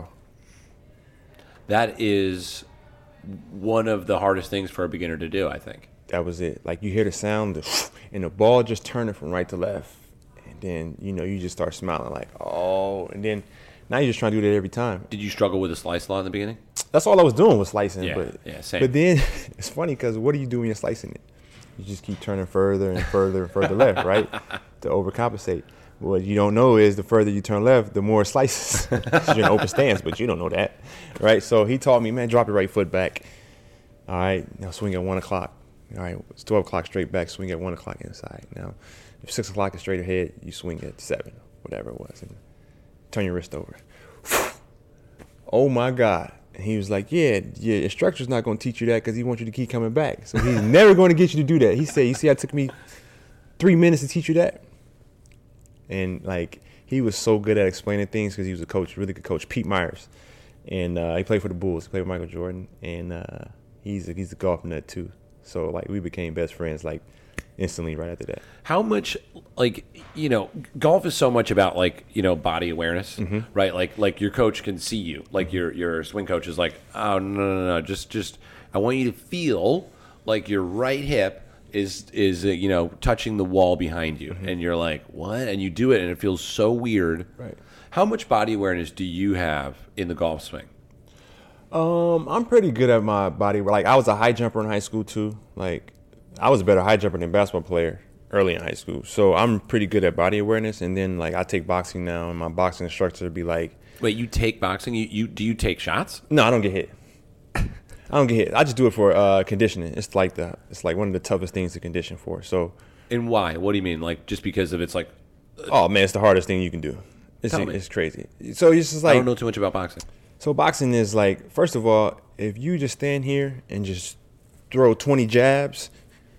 That is one of the hardest things for a beginner to do, I think. That was it. Like, you hear the sound, and the ball just turning from right to left. And then, you just start smiling like, oh. And then now you're just trying to do that every time. Did you struggle with a slice a lot in the beginning? That's all I was doing was slicing. Yeah, same. But then it's funny because what do you do when you're slicing it? You just keep turning further and further and further left, right, to overcompensate. What you don't know is the further you turn left, the more slices. You're in open stance, but you don't know that, right? So he taught me, man, drop your right foot back. All right, now swing at 1 o'clock. All right, it's 12 o'clock straight back, swing at 1 o'clock inside. Now, if 6 o'clock is straight ahead, you swing at 7, whatever it was, and turn your wrist over. Oh, my God. And he was like, yeah, your instructor's not going to teach you that because he wants you to keep coming back. So he's never going to get you to do that. He said, you see, it took me 3 minutes to teach you that? And, like, he was so good at explaining things because he was a coach, really good coach, Pete Myers. And he played for the Bulls. He played with Michael Jordan. And he's a golf nut, too. So, like, we became best friends, like, instantly right after that. How much, like, golf is so much about, like, body awareness, right? Like your coach can see you. Like, your swing coach is like, oh, no. Just I want you to feel like your right hip is touching the wall behind you. And you're like, what? And you do it, and it feels so weird. Right. How much body awareness do you have in the golf swing? I'm pretty good at my body. Like, I was a high jumper in high school, too. Like, I was a better high jumper than basketball player early in high school. So I'm pretty good at body awareness. And then, like, I take boxing now, and my boxing instructor would be like... Wait, you take boxing? Do you take shots? No, I don't get hit. I just do it for conditioning. It's like one of the toughest things to condition for. So... And why? What do you mean? Like, just because of it's like... Oh, man, it's the hardest thing you can do. It's crazy. So it's just like... I don't know too much about boxing. So boxing is like, first of all, if you just stand here and just throw 20 jabs,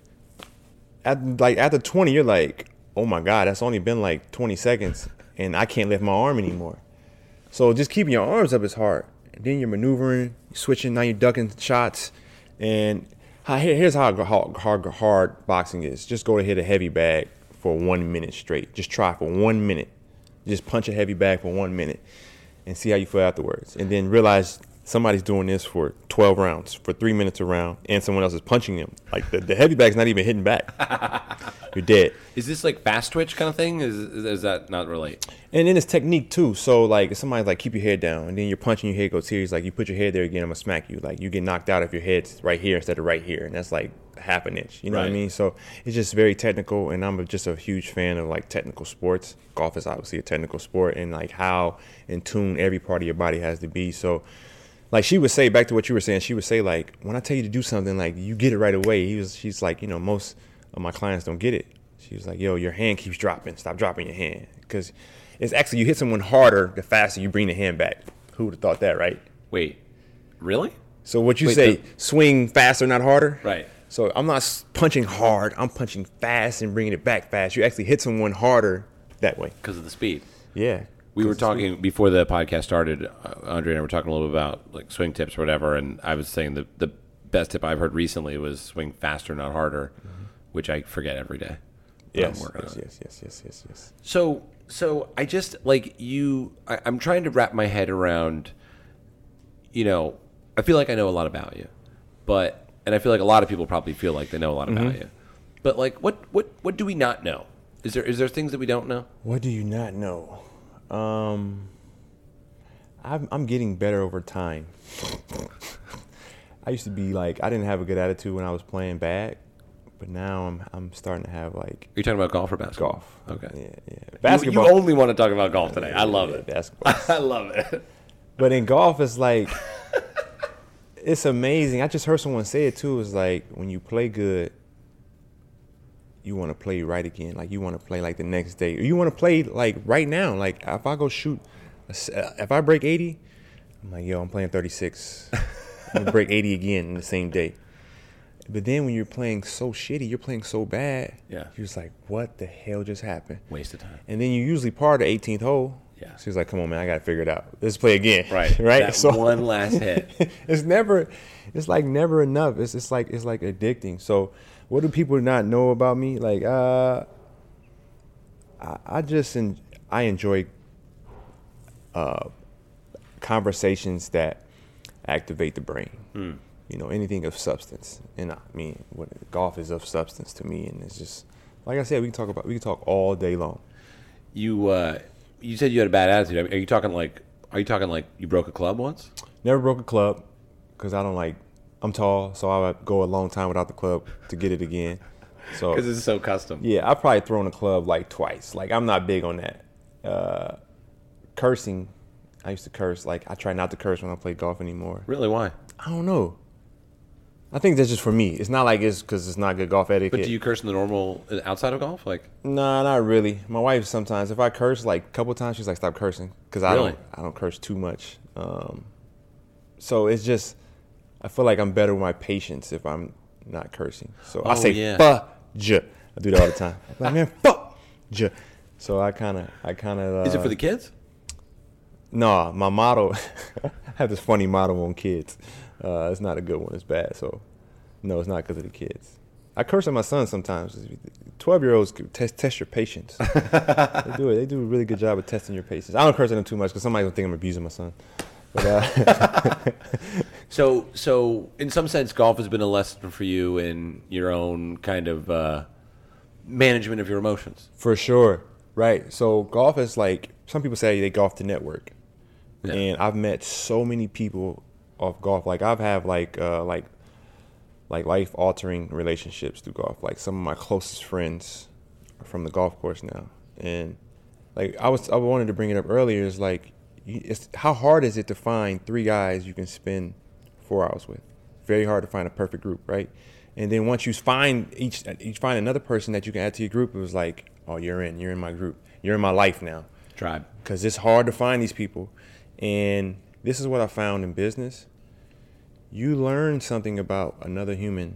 after 20, you're like, oh my God, that's only been like 20 seconds, and I can't lift my arm anymore. So just keeping your arms up is hard. And then you're maneuvering, you're switching, now you're ducking shots. And here's how hard boxing is. Just go to hit a heavy bag for 1 minute straight. Just try for 1 minute. Just punch a heavy bag for 1 minute. And see how you feel afterwards. And then realize somebody's doing this for 12 rounds, for 3 minutes a round, and someone else is punching them. Like, the heavy bag's not even hitting back. You're dead. Is this like fast twitch kind of thing? Is that not relate? And then it's technique, too. So, like, if somebody's like, keep your head down, and then you're punching, your head goes here. He's like, you put your head there again, I'm going to smack you. Like, you get knocked out if your head's right here instead of right here. And that's like half an inch. You know what I mean? So it's just very technical, and I'm just a huge fan of, like, technical sports. Golf is obviously a technical sport, and, like, how in tune every part of your body has to be. So, like, she would say, back to what you were saying, she would say, like, when I tell you to do something, like, you get it right away. She's like, most of my clients don't get it. She was like, yo, your hand keeps dropping. Stop dropping your hand. Because it's actually, you hit someone harder the faster you bring the hand back. Who would have thought that, right? Wait, really? So what you say, swing faster, not harder? Right. So I'm not punching hard. I'm punching fast and bringing it back fast. You actually hit someone harder that way. Because of the speed. Yeah. We were talking before the podcast started. Andre and I were talking a little bit about like swing tips or whatever, and I was saying the best tip I've heard recently was swing faster, not harder, which I forget every day. Yes. So I just like I'm trying to wrap my head around. I feel like I know a lot about you, and I feel like a lot of people probably feel like they know a lot about you, but like what do we not know? Is there things that we don't know? What do you not know? I'm getting better over time. I used to be like, I didn't have a good attitude when I was playing bad, But now I'm starting to have like Are you talking about golf or basketball? golf. Okay. Yeah. Basketball. You only want to talk about golf today. I love it. Basketball. I love it. But in golf, it's like, it's amazing. I just heard someone say it too. It's like when you play good, you want to play right again. Like you want to play like the next day. Or you want to play like right now. Like if I go shoot, if I break 80, I'm like, yo, I'm playing 36. I'm going to break 80 again in the same day. But then when you're playing so shitty, you're playing so bad. Yeah. You're just like, what the hell just happened? Waste of time. And then you usually par the 18th hole. Yeah. So he's like, come on, man, I got to figure it out. Let's play again. Right. Right. That So one last hit. it's like never enough. It's like addicting. So what do people not know about me? Like, I enjoy conversations that activate the brain. You know, anything of substance. And I mean, golf is of substance to me, and it's just like I said, we can talk all day long. You said you had a bad attitude. I mean, are you talking like you broke a club once? Never broke a club because I'm tall, so I would go a long time without the club to get it again. So Because it's so custom. yeah, I probably thrown a club like twice. Like I'm not big on that. Cursing, I used to curse. Like I try not to curse when I play golf anymore. Really? Why? I don't know. I think that's just for me. It's not like it's because it's not good golf etiquette. But do you curse in the normal outside of golf? Like, Nah, not really. My wife sometimes, if I curse like a couple times, she's like, "Stop cursing," because Really? I don't curse too much. So it's just, I feel like I'm better with my patience if I'm not cursing. So I say yeah. "fuck-ja." I do that all the time. I'm like, man, fuck-ja. So I kind of. is it for the kids? No, my motto. I have this funny motto on kids. It's not a good one. It's bad. So, no, it's not because of the kids. I curse at my son sometimes. 12-year-olds test your patience. They do it. They do a really good job of testing your patience. I don't curse at them too much because somebody will think I'm abusing my son. But, So in some sense, golf has been a lesson for you in your own kind of management of your emotions. for sure, right? So golf is like, some people say they golf to network, Yeah. and I've met so many people off golf. Like I've had like life altering relationships through golf. Like some of my closest friends are from the golf course now, and like I wanted to bring it up earlier. Is like, how hard is it to find 3 guys you can spend 4 hours with? Very hard to find a perfect group, right? And then once you find find another person that you can add to your group, it was like, oh, you're in my group, you're in my life now. Tribe. Because it's hard to find these people. And this is what I found in business. You learn something about another human.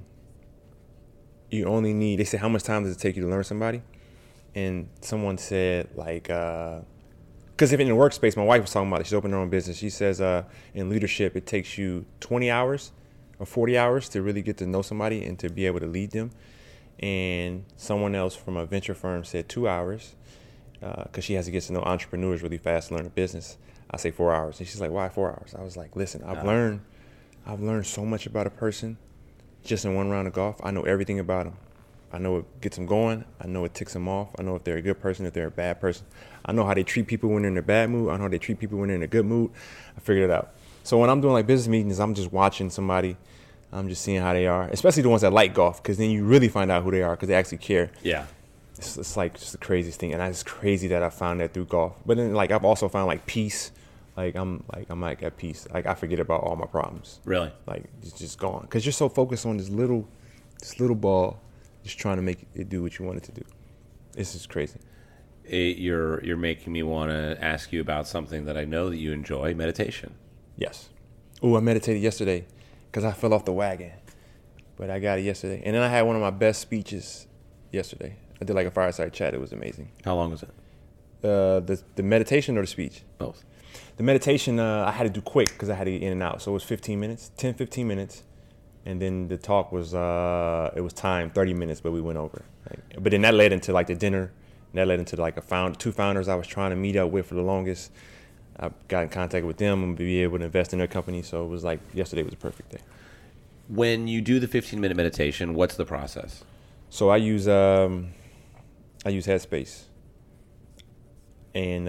You only need, they say, how much time does it take you to learn somebody? And someone said, like, because if in the workspace, my wife was talking about it, she's opened her own business. She says in leadership, it takes you 20 hours or 40 hours to really get to know somebody and to be able to lead them. And someone else from a venture firm said 2 hours, because she has to get to know entrepreneurs really fast to learn a business. I say 4 hours. And she's like, why 4 hours? I was like, listen, I've learned so much about a person just in one round of golf. I know everything about them. I know what gets them going. I know what ticks them off. I know if they're a good person, if they're a bad person. I know how they treat people when they're in a bad mood. I know how they treat people when they're in a good mood. I figured it out. So when I'm doing like business meetings, I'm just watching somebody. I'm just seeing how they are, especially the ones that like golf, because then you really find out who they are because they actually care. Yeah. It's like just the craziest thing, and it's crazy that I found that through golf. But then like I've also found like peace. I'm at peace. Like I forget about all my problems. Really? Like it's just gone because you're so focused on this little ball, just trying to make it do what you want it to do. This is crazy. You're making me want to ask you about something that I know that you enjoy: meditation. Yes. Oh, I meditated yesterday because I fell off the wagon, but I got it yesterday. And then I had one of my best speeches yesterday. I did like a fireside chat. It was amazing. How long was it? The meditation or the speech? Both. The meditation, I had to do quick because I had to get in and out. So it was 15 minutes. And then the talk was, it was timed 30 minutes, but we went over. But then that led into like the dinner. And that led into like two founders I was trying to meet up with for the longest. I got in contact with them and be able to invest in their company. So it was like, yesterday was a perfect day. When you do the 15-minute meditation, what's the process? So I use Headspace. And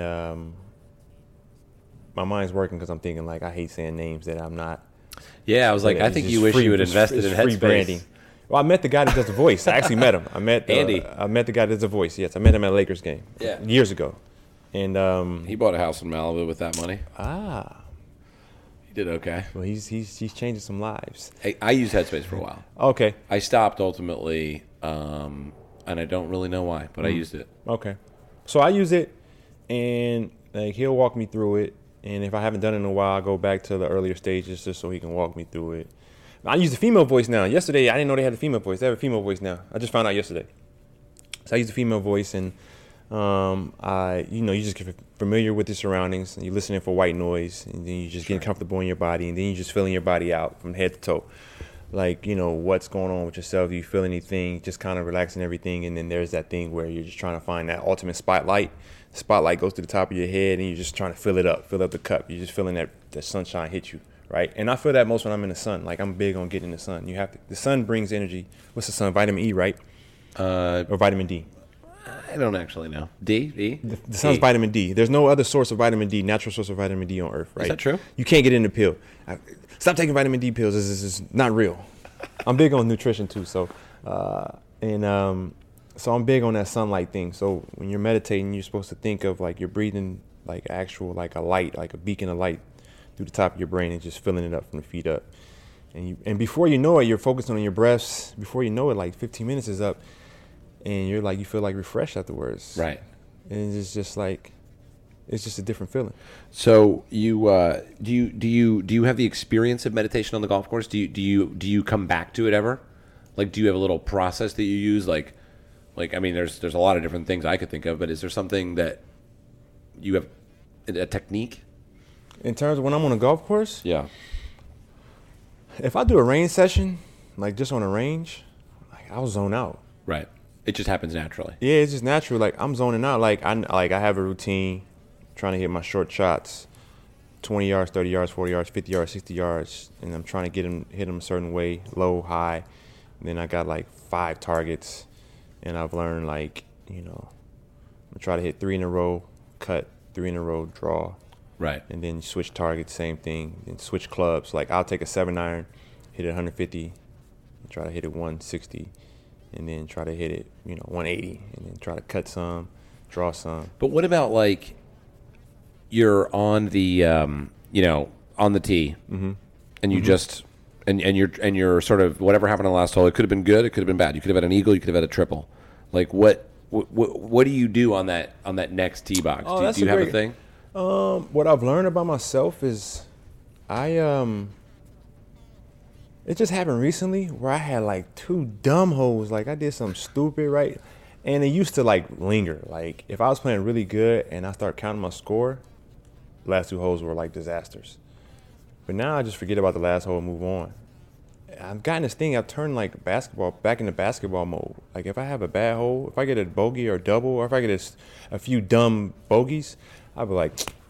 my mind's working because I'm thinking like, I hate saying names that I'm not. Yeah, I was like, I think you wish you had invested in Headspace. Free branding. Well, I met the guy that does the voice. I actually met him. I met Andy. I met the guy that does the voice. Yes, I met him at a Lakers game. Yeah. Years ago, and He bought a house in Malibu with that money. He did okay. well, he's changing some lives. I used Headspace for a while. Okay, I stopped ultimately, and I don't really know why, but I used it. okay. So I use it, and like he'll walk me through it. And if I haven't done it in a while, I go back to the earlier stages just so he can walk me through it. I use the female voice now. Yesterday, I didn't know they had a female voice. They have a female voice now. I just found out yesterday. So I use the female voice, and you just get familiar with the surroundings, and you're listening for white noise, and then you just get comfortable in your body, and then you're just feeling your body out from head to toe. Like, what's going on with yourself? Do you feel anything? Just kind of relaxing everything, and then there's that thing where you're just trying to find that ultimate spotlight. The spotlight goes to the top of your head, and you're just trying to fill up the cup. You're just feeling that sunshine hit you, right? And I feel that most when I'm in the sun. Like, I'm big on getting in the sun. The sun brings energy. What's the sun? Vitamin E, right? Or vitamin D? I don't actually know. D? E? The sun's vitamin D. There's no other source of vitamin D, natural source of vitamin D on Earth, right? Is that true? You can't get it in a pill. Stop taking vitamin D pills. This is not real. I'm big on nutrition too, so so I'm big on that sunlight thing. So when you're meditating, you're supposed to think of like you're breathing like like a light, like a beacon of light through the top of your brain and just filling it up from the feet up. And before you know it, you're focusing on your breaths. Before you know it, like 15 minutes is up, and you feel like refreshed afterwards. Right. And it's just a different feeling. So you do you have the experience of meditation on the golf course? Do you come back to it ever? Like, do you have a little process that you use? Like I mean, there's a lot of different things I could think of, but is there something that you have, a technique? In terms of when I'm on a golf course, Yeah. if I do a range session, like just on a range, like I'll zone out. Right. It just happens naturally. Yeah, it's just natural. Like I'm zoning out. Like I have a routine, trying to hit my short shots, 20 yards, 30 yards, 40 yards, 50 yards, 60 yards, and I'm trying to hit them a certain way, low, high. And then I got like 5 targets, and I've learned I'm gonna try to hit 3 in a row, cut, 3 in a row, draw. Right. And then switch targets, same thing. Then switch clubs. Like I'll take a 7-iron, hit it 150, and try to hit it 160, and then try to hit it 180, and then try to cut some, draw some. But what about like you're on the on the tee, and you just and you're sort of whatever happened on the last hole. It could have been good. It could have been bad. You could have had an eagle. You could have had a triple. Like what do you do on that next tee box? Oh, do you have a thing? What I've learned about myself is it just happened recently where I had like 2 dumb holes. Like I did something stupid, right? And it used to like linger. Like if I was playing really good and I start counting my score, the last 2 holes were like disasters. But now I just forget about the last hole and move on. I've gotten this thing, I've turned like basketball back into basketball mode. Like if I have a bad hole, if I get a bogey or a double, or if I get a few dumb bogeys, I'll be like,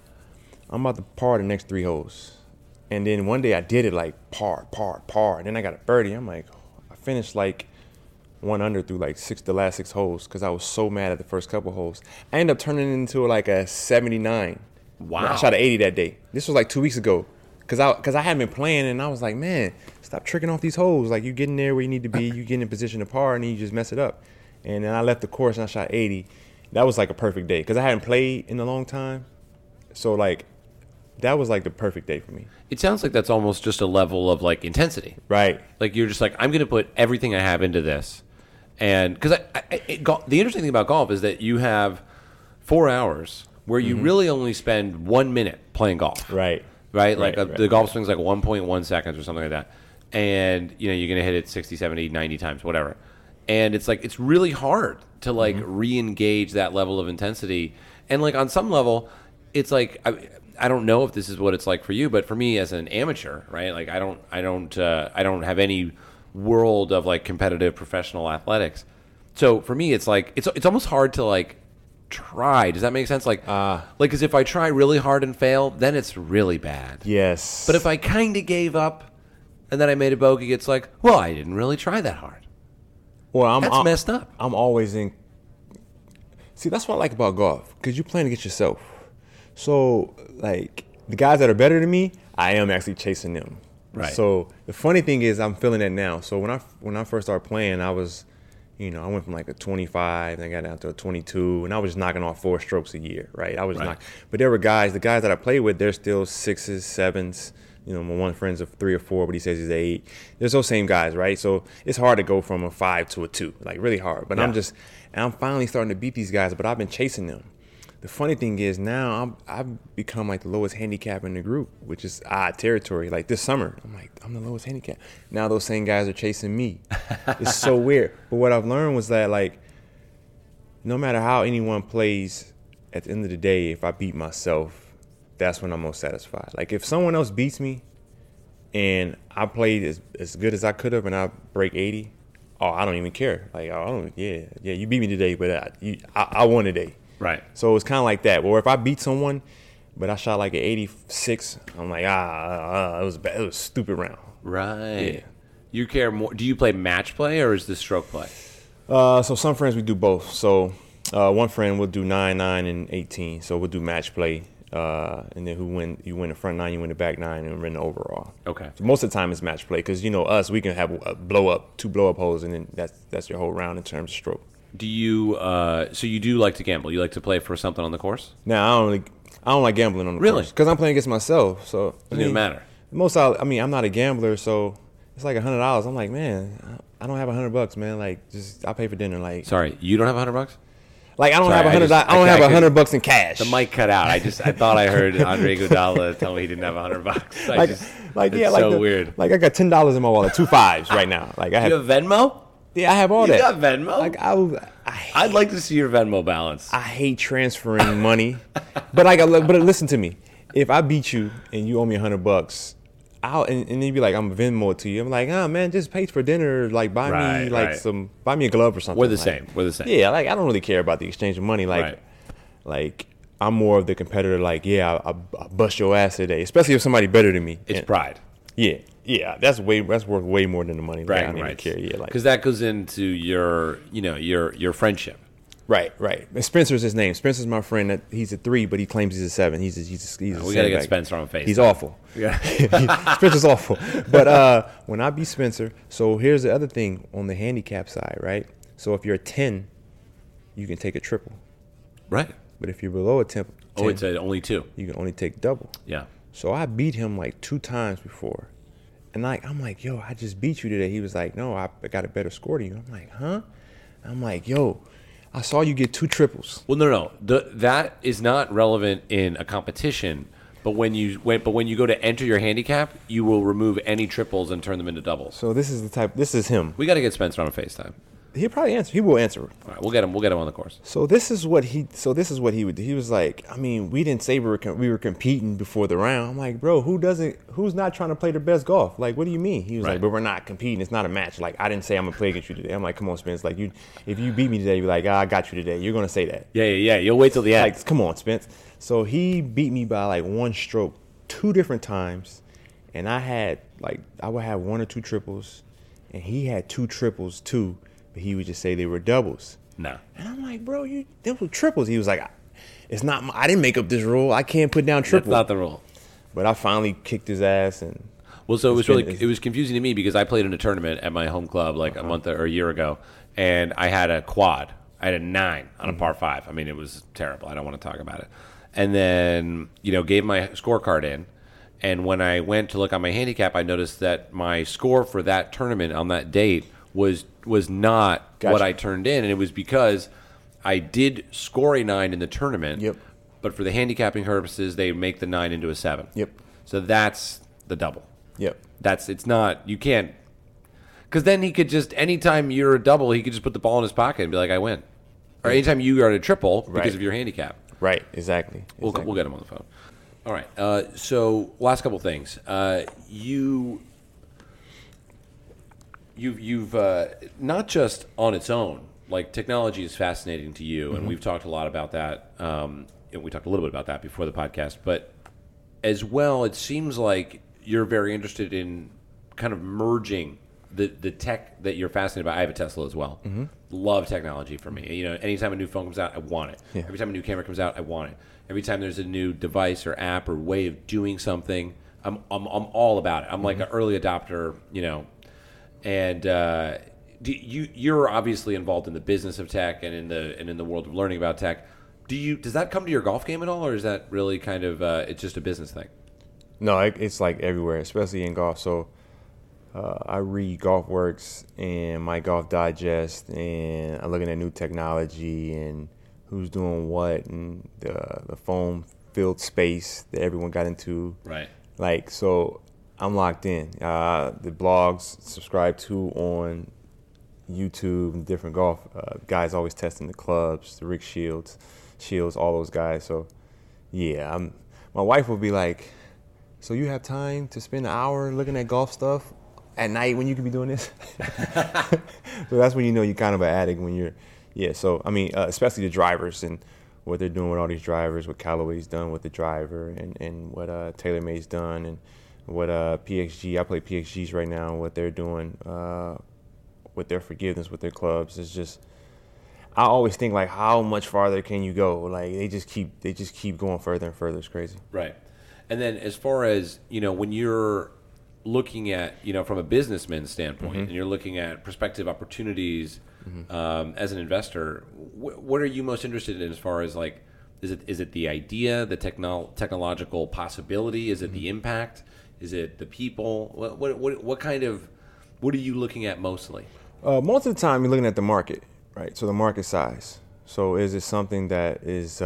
I'm about to par the next 3 holes. And then one day I did it like par. And then I got a birdie. I'm like, I finished like 1 under through like the last 6 holes because I was so mad at the first couple holes. I ended up turning it into like a 79. Wow. I shot an 80 that day. This was like 2 weeks ago. Because I hadn't been playing, and I was like, man, stop tricking off these holes. Like, you're getting there where you need to be. You get in position to par, and then you just mess it up. And then I left the course, and I shot 80. That was like a perfect day because I hadn't played in a long time. So, like, that was like the perfect day for me. It sounds like that's almost just a level of like intensity. Right. Like you're just like, I'm going to put everything I have into this. And because the interesting thing about golf is that you have 4 hours where you really only spend 1 minute playing golf. Right. Right? Like the golf swing's like 1.1 seconds or something like that. And, you're going to hit it 60, 70, 90 times, whatever. And it's like, it's really hard to like re-engage that level of intensity. And like on some level, it's like, I don't know if this is what it's like for you, but for me as an amateur, right? Like I don't have any world of like competitive professional athletics. So for me, it's like, it's almost hard to like try. Does that make sense? Like, because if I try really hard and fail, then it's really bad. Yes. But if I kind of gave up and then I made a bogey, it's like, well, I didn't really try that hard. Well, That's messed up. I'm always in. See, that's what I like about golf, because you're playing against yourself. So, like, the guys that are better than me, I am actually chasing them. Right. So the funny thing is, I'm feeling that now. So when I first started playing, I was, I went from like a 25, then I got down to a 22, and I was just knocking off 4 strokes a year, right? I was Right. not, but there were the guys that I played with, they're still 6s, 7s. My one friend's a 3 or 4, but he says he's 8. There's those same guys, right? So it's hard to go from a 5 to a 2, like really hard. But Yeah. I'm finally starting to beat these guys, but I've been chasing them. The funny thing is now I've become like the lowest handicap in the group, which is odd territory. Like this summer, I'm the lowest handicap. Now those same guys are chasing me. It's so weird. But what I've learned was that like, no matter how anyone plays, at the end of the day, if I beat myself, that's when I'm most satisfied. Like if someone else beats me and I played as good as I could have and I break 80, I don't even care. Like, you beat me today, but I won today. Right. So it's kind of like that. Or if I beat someone, but I shot like an 86, I'm like, it was bad. It was a stupid round. Right. Yeah. You care more. Do you play match play or is this stroke play? So some friends we do both. So one friend will do 9, 9, and 18. So we'll do match play. And then you win the front 9, you win the back 9, and win the overall. Okay. So most of the time it's match play because us, we can have a 2 blow up holes, and then that's your whole round in terms of stroke. Do you? So you do like to gamble? You like to play for something on the course? Now I don't like gambling on the course because I'm playing against myself. So Doesn't even matter. I'm not a gambler, so it's like $100. I'm like, man, I don't have $100, man. Like, I'll pay for dinner. Like, sorry, you don't have $100? Like I don't have $100. I don't have $100 in cash. The mic cut out. I thought I heard Andre Iguodala tell me he didn't have $100. It's so weird. Like I got $10 in my wallet, 2 5s right now. Like I have. You have Venmo? Yeah, I have all that. You got Venmo? Like I'd like to see your Venmo balance. I hate transferring money, but listen to me. If I beat you and you owe me $100, and you'd be like, I'm Venmo it to you. I'm like, man, just pay for dinner. Like buy me a glove or something. We're the same. Yeah, like I don't really care about the exchange of money. Like I'm more of the competitor. Like I bust your ass today, especially if somebody better than me. It's pride. Yeah, that's worth way more than the money. Like, I don't even care. Yeah, because that goes into your friendship. Right. And Spencer's his name. Spencer's my friend. He's a 3, but he claims he's a 7. He's we gotta get Spencer on face. He's awful. Yeah, Spencer's awful. But when I beat Spencer, so here's the other thing on the handicap side, right? So if you're a 10, you can take a triple. Right. But if you're below a 10, it's only 2. You can only take double. Yeah. So I beat him like 2 times before. And I'm like, yo, I just beat you today. He was like, no, I got a better score than you. I'm like, huh? I'm like, yo, I saw you get 2 triples. Well, no. That is not relevant in a competition. But when you go to enter your handicap, you will remove any triples and turn them into doubles. So this is him. We got to get Spencer on a FaceTime. He'll probably answer. He will answer. All right, we'll get him on the course. So this is what he would do. He was like, I mean, we didn't say we were competing before the round. I'm like, bro, who's not trying to play their best golf? Like, what do you mean? He was like, but we're not competing. It's not a match. Like, I didn't say I'm gonna play against you today. I'm like, come on, Spence. Like, if you beat me today, you're like, I got you today. You're gonna say that. Yeah. You'll wait till the end. Like, come on, Spence. So he beat me by like 1 stroke 2 different times, and I would have 1 or 2 triples, and he had 2 triples too. But he would just say they were doubles. No. And I'm like, bro, they were triples. He was like, it's not. I didn't make up this rule. I can't put down triple. That's not the rule. But I finally kicked his ass, and so it was confusing to me because I played in a tournament at my home club like a month or a year ago, and I had a quad. I had a 9 on a par 5. I mean, it was terrible. I don't want to talk about it. And then gave my scorecard in, and when I went to look on my handicap, I noticed that my score for that tournament on that date was not what I turned in, and it was because I did score a 9 in the tournament. Yep. But for the handicapping purposes, they make the 9 into a 7. Yep. So that's the double. Yep. It's not, you can't, because then he could just, anytime you're a double, he could just put the ball in his pocket and be like, I win. Or anytime you are at a triple because of your handicap. Right. Exactly. We'll get him on the phone. All right. So last couple things. You've not just on its own, like technology is fascinating to you, and we've talked a lot about that. We talked a little bit about that before the podcast, but as well, it seems like you're very interested in kind of merging the tech that you're fascinated by. I have a Tesla as well. Love technology for me. Anytime a new phone comes out, I want it. Yeah. Every time a new camera comes out, I want it. Every time there's a new device or app or way of doing something, I'm all about it. I'm like an early adopter, and you're obviously involved in the business of tech and in the world of learning about tech. Does that come to your golf game at all, or is that really kind of it's just a business thing? No, it's like everywhere, especially in golf. So I read GolfWorks and My Golf Digest, and I'm looking at new technology and who's doing what, and the foam filled space that everyone got into. Right. Like, so I'm locked in. The blogs subscribe to on YouTube and different golf guys always testing the clubs, the Rick Shields, all those guys. So yeah, my wife will be like, so you have time to spend an hour looking at golf stuff at night when you could be doing this? So that's when you know you're kind of an addict when you're, so I mean, especially the drivers and what they're doing with all these drivers, what Callaway's done with the driver, and what TaylorMade's done, and what PXG, I play PXGs right now, and what they're doing with their forgiveness, with their clubs. It's just, I always think like, how much farther can you go? Like they just keep going further and further. It's crazy. Right. And then as far as, when you're looking at, from a businessman's standpoint, and you're looking at prospective opportunities as an investor, what are you most interested in as far as like, is it the idea, the technological possibility? Is it the impact? Is it the people? What are you looking at mostly? Most of the time you're looking at the market, right? So the market size. So is it something that is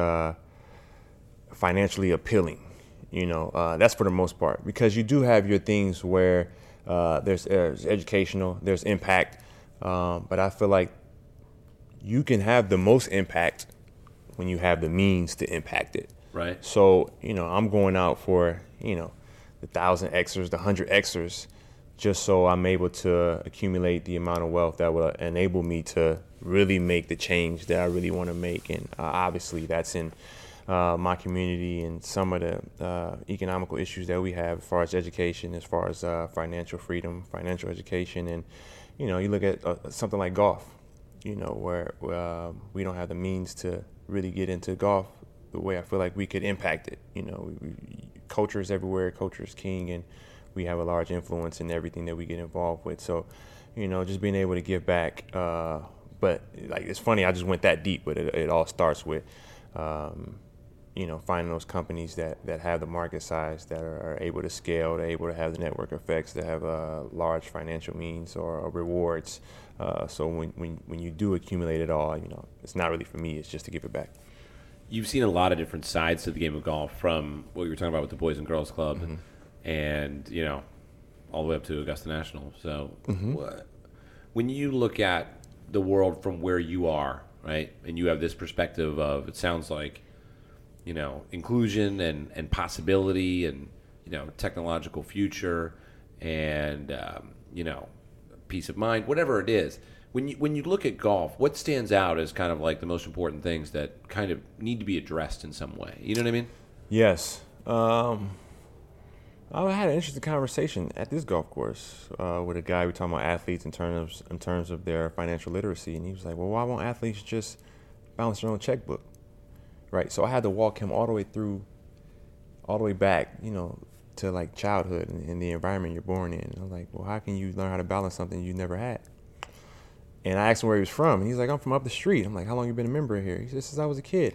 financially appealing? That's for the most part, because you do have your things where there's educational, there's impact, but I feel like you can have the most impact when you have the means to impact it. Right. So, I'm going out for, the 1,000 Xers, the 100 Xers, just so I'm able to accumulate the amount of wealth that will enable me to really make the change that I really want to make. And obviously that's in my community and some of the economical issues that we have as far as education, as far as financial freedom, financial education. And, you look at something like golf, where we don't have the means to really get into golf the way I feel like we could impact it. Culture is everywhere, culture is king, and we have a large influence in everything that we get involved with. So, just being able to give back. But like, it's funny, I just went that deep, but it all starts with, finding those companies that have the market size, that are able to scale, they're able to have the network effects, that have large financial means or rewards. So when you do accumulate it all, it's not really for me, it's just to give it back. You've seen a lot of different sides to the game of golf, from what you were talking about with the Boys and Girls Club, and all the way up to Augusta National. So when you look at the world from where you are, right, and you have this perspective of, it sounds like, inclusion and possibility and, technological future and, peace of mind, whatever it is. When you look at golf, what stands out as kind of like the most important things that kind of need to be addressed in some way? You know what I mean? Yes. I had an interesting conversation at this golf course with a guy. We were talking about athletes in terms of their financial literacy, and he was like, "Well, why won't athletes just balance their own checkbook?" Right. So I had to walk him all the way back, to like childhood and the environment you're born in. And I'm like, well, how can you learn how to balance something you never had? And I asked him where he was from, and he's like, I'm from up the street. I'm like, how long you been a member here? He said, since I was a kid.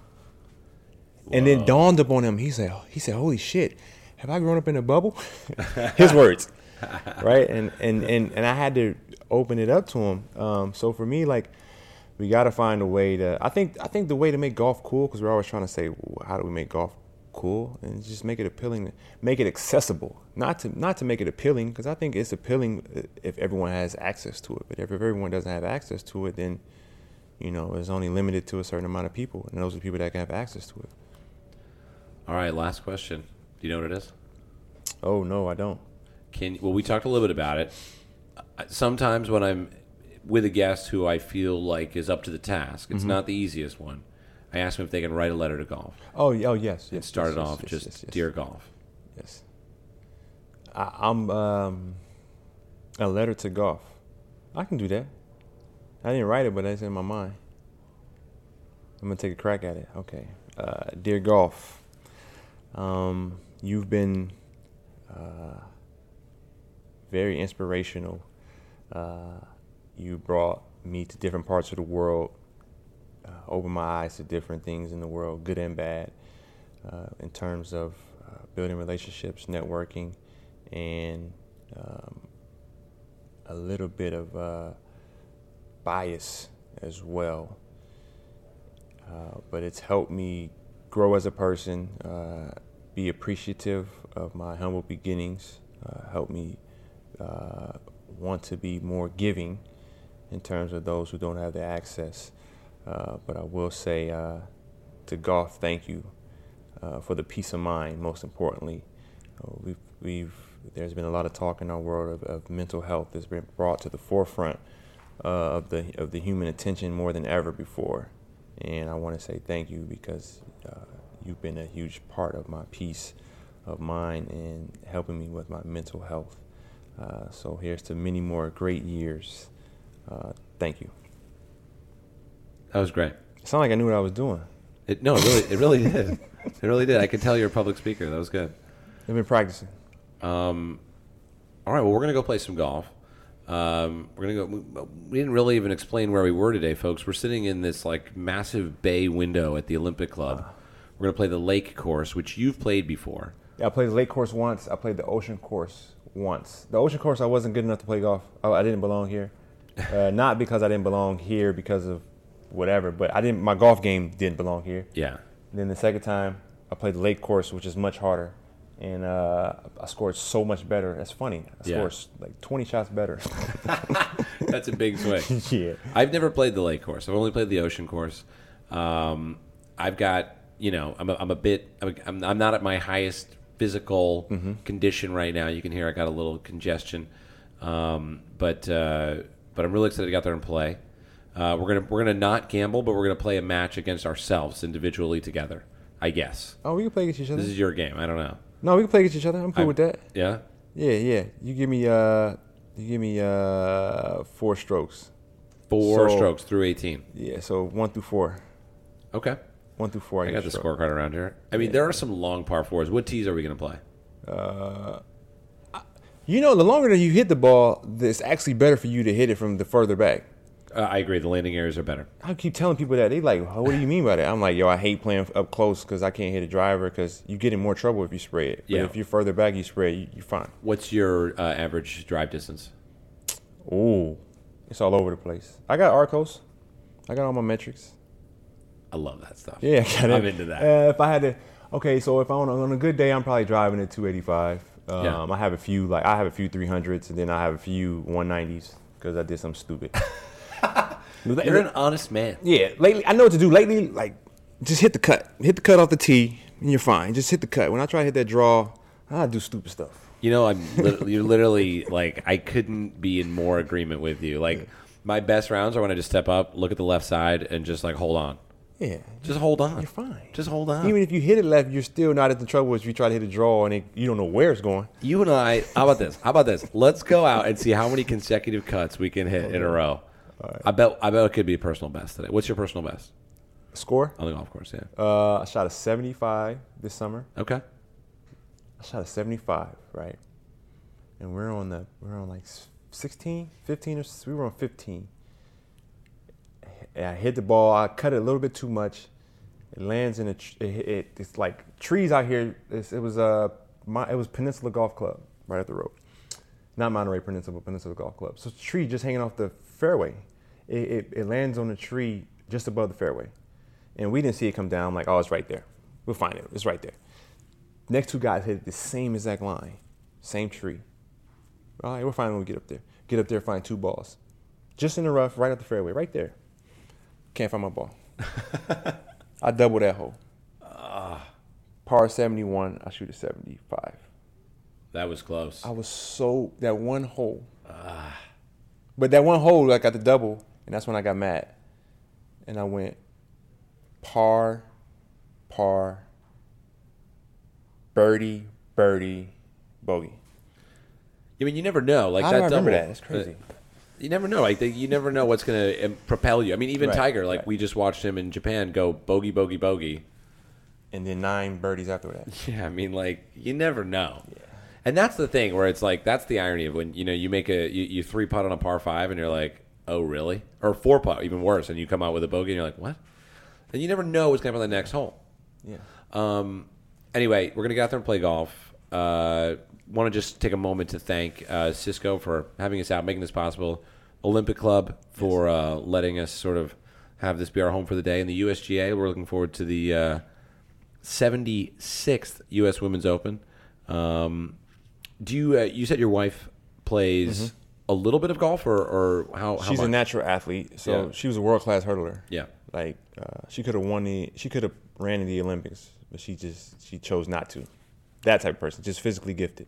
Whoa. And then dawned upon him. He said, holy shit, have I grown up in a bubble? His words, right? And I had to open it up to him. So for me, like, we got to find a way to. I think the way to make golf cool, because we're always trying to say, how do we make golf cool, and just make it appealing, make it accessible. Not to make it appealing, because I think it's appealing if everyone has access to it. But if everyone doesn't have access to it, then it's only limited to a certain amount of people, and those are the people that can have access to it. All right, last question. Do you know what it is? Oh no, I don't. Well, we talked a little bit about it. Sometimes when I'm with a guest who I feel like is up to the task, it's not the easiest one, I ask them if they can write a letter to golf. Oh yes. And start it off Dear Golf. Yes. I'm a letter to golf. I can do that. I didn't write it, but it's in my mind. I'm gonna take a crack at it. Okay. Dear Golf, you've been very inspirational. You brought me to different parts of the world, opened my eyes to different things in the world, good and bad, in terms of building relationships, networking, and a little bit of bias as well. But it's helped me grow as a person, be appreciative of my humble beginnings, helped me want to be more giving in terms of those who don't have the access. But I will say to golf, thank you for the peace of mind, most importantly. There's been a lot of talk in our world of mental health that's been brought to the forefront of the human attention more than ever before. And I want to say thank you because you've been a huge part of my peace of mind and helping me with my mental health. So here's to many more great years. Thank you. That was great. It sounded like I knew what I was doing. It really did. It really did. I could tell you're a public speaker. That was good. I've been practicing. All right. Well, we're gonna go play some golf. We're gonna go. We didn't really even explain where we were today, folks. We're sitting in this like massive bay window at the Olympic Club. We're gonna play the lake course, which you've played before. Yeah, I played the lake course once. I played the ocean course once. The ocean course, I wasn't good enough to play golf. I didn't belong here. Not because I didn't belong here because of whatever, but my golf game didn't belong here. Yeah. And then the second time, I played the lake course, which is much harder. And I scored so much better. That's funny. I scored like 20 shots better. That's a big swing. Yeah. I've never played the lake course. I've only played the ocean course. I've got, I'm not at my highest physical condition right now. You can hear I got a little congestion. But I'm really excited to get out there and play. We're gonna not gamble, but we're gonna play a match against ourselves individually together, I guess. Oh, we can play against each other. This is your game. I don't know. No, we can play against each other. I'm cool with that. Yeah. Yeah. You give me 4 strokes. 4 strokes through 18. Yeah, so 1 through 4. Okay. 1 through 4. I got the scorecard around here. I mean, there are some long par 4s. What tees are we gonna play? The longer that you hit the ball, it's actually better for you to hit it from the further back. I agree. The landing areas are better. I keep telling people that. They like, what do you mean by that? I'm like, I hate playing up close because I can't hit a driver because you get in more trouble if you spray it. But if you're further back, you spray it, you're fine. What's your average drive distance? Ooh, it's all over the place. I got Arcos. I got all my metrics. I love that stuff. Yeah, I got it. I'm into that. If I had to, so if on a good day, I'm probably driving at 285. I have a few 300s, and then I have a few 190s because I did something stupid. You're an honest man. Yeah, lately I know what to do. Lately, like, just hit the cut off the tee, and you're fine. Just hit the cut. When I try to hit that draw, I do stupid stuff. You're literally like, I couldn't be in more agreement with you. Like, my best rounds are when I just step up, look at the left side, and just like hold on. Yeah, just hold on. You're fine. Just hold on. Even if you hit it left, you're still not in the trouble if you try to hit a draw and you don't know where it's going. You and I, how about this? Let's go out and see how many consecutive cuts we can hit in a row. Right. I bet it could be a personal best today. What's your personal best? Score? On the golf course, yeah. I shot a 75 this summer. Okay. I shot a 75, right? And we're on like 16, 15, or we were on 15. And I hit the ball. I cut it a little bit too much. It lands in it's like trees out here. It was Peninsula Golf Club right up the road, not Monterey Peninsula, but Peninsula Golf Club. So it's a tree just hanging off the fairway. It lands on the tree just above the fairway, and we didn't see it come down. I'm like, oh, it's right there. We'll find it. It's right there. Next 2 guys hit the same exact line, same tree. All right, we're fine when we get up there. Get up there, find 2 balls, just in the rough, right up the fairway, right there. Can't find my ball. I double that hole. Par 71, I shoot a 75. That was close. I was that one hole. But that one hole, I got the double, and that's when I got mad. And I went par, birdie, bogey. I mean, you never know. Like, I that remember double, that. It's crazy. You never know. Like, you never know what's going to propel you. I mean, even Tiger, we just watched him in Japan go bogey, bogey, bogey. And then 9 birdies after that. Yeah, I mean, like, you never know. Yeah. And that's the thing where it's like, that's the irony of when, you make you 3-putt on a par 5 and you're like, oh, really? Or 4-putt, even worse. And you come out with a bogey and you're like, what? And you never know what's going to happen on the next hole. Yeah. Anyway, we're going to get out there and play golf. Want to just take a moment to thank Cisco for having us out, making this possible. Olympic Club for letting us sort of have this be our home for the day. And the USGA, we're looking forward to the 76th U.S. Women's Open. Do you said your wife plays a little bit of golf, or how She's much? a natural athlete, so Yeah. she was a world-class hurdler. Yeah. Like, she could have ran in the Olympics, but she chose not to. That type of person, just physically gifted.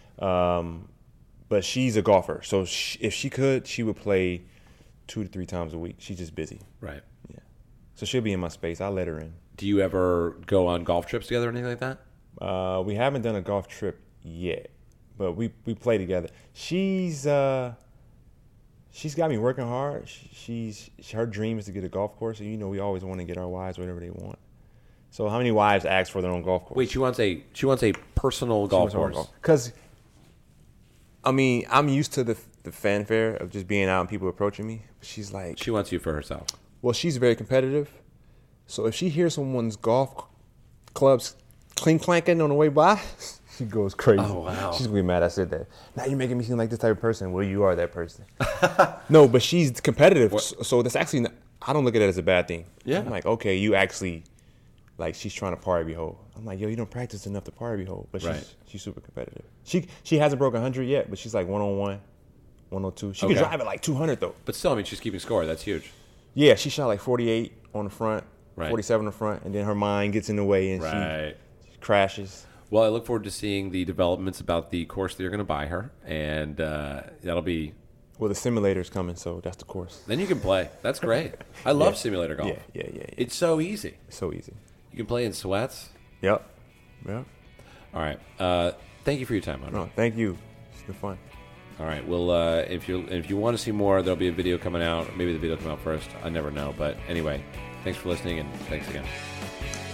But she's a golfer, so if she could, she would play 2 to 3 times a week. She's just busy. Right. Yeah. So she'll be in my space. I'll let her in. Do you ever go on golf trips together or anything like that? We haven't done a golf trip yet, but we play together. She's got me working hard. Her dream is to get a golf course, and we always want to get our wives whatever they want. So how many wives ask for their own golf course? Wait, she wants a personal golf course. Because, I'm used to the fanfare of just being out and people approaching me. But she's like, She wants you for herself. well, she's very competitive. So if she hears someone's golf clubs clanking on the way by, she goes crazy. Oh, wow. She's gonna be mad I said that. Now you're making me seem like this type of person. Well, you are that person. No, but she's competitive. So that's actually, I don't look at it as a bad thing. Yeah. I'm like, okay, you actually, like, she's trying to par every hole. I'm like, yo, you don't practice enough to par every hole. But Right. she's super competitive. She hasn't broken 100 yet, but she's like 101, 102. She Okay. can drive at like 200 though. But still, she's keeping score. That's huge. Yeah, she shot like 48 on the front, Right. 47 on the front, and then her mind gets in the way and Right. she crashes. Well, I look forward to seeing the developments about the course that you're going to buy her, and that'll be. Well, the simulator's coming, so that's the course. Then you can play. That's great. I love Yeah. simulator golf. Yeah. It's so easy. so easy. You can play in sweats. Yep. All right. Thank you for your time, Hunter. No, thank you. It's been fun. All right. Well, if you want to see more, there'll be a video coming out. Maybe the video will come out first. I never know. But anyway, thanks for listening, and thanks again.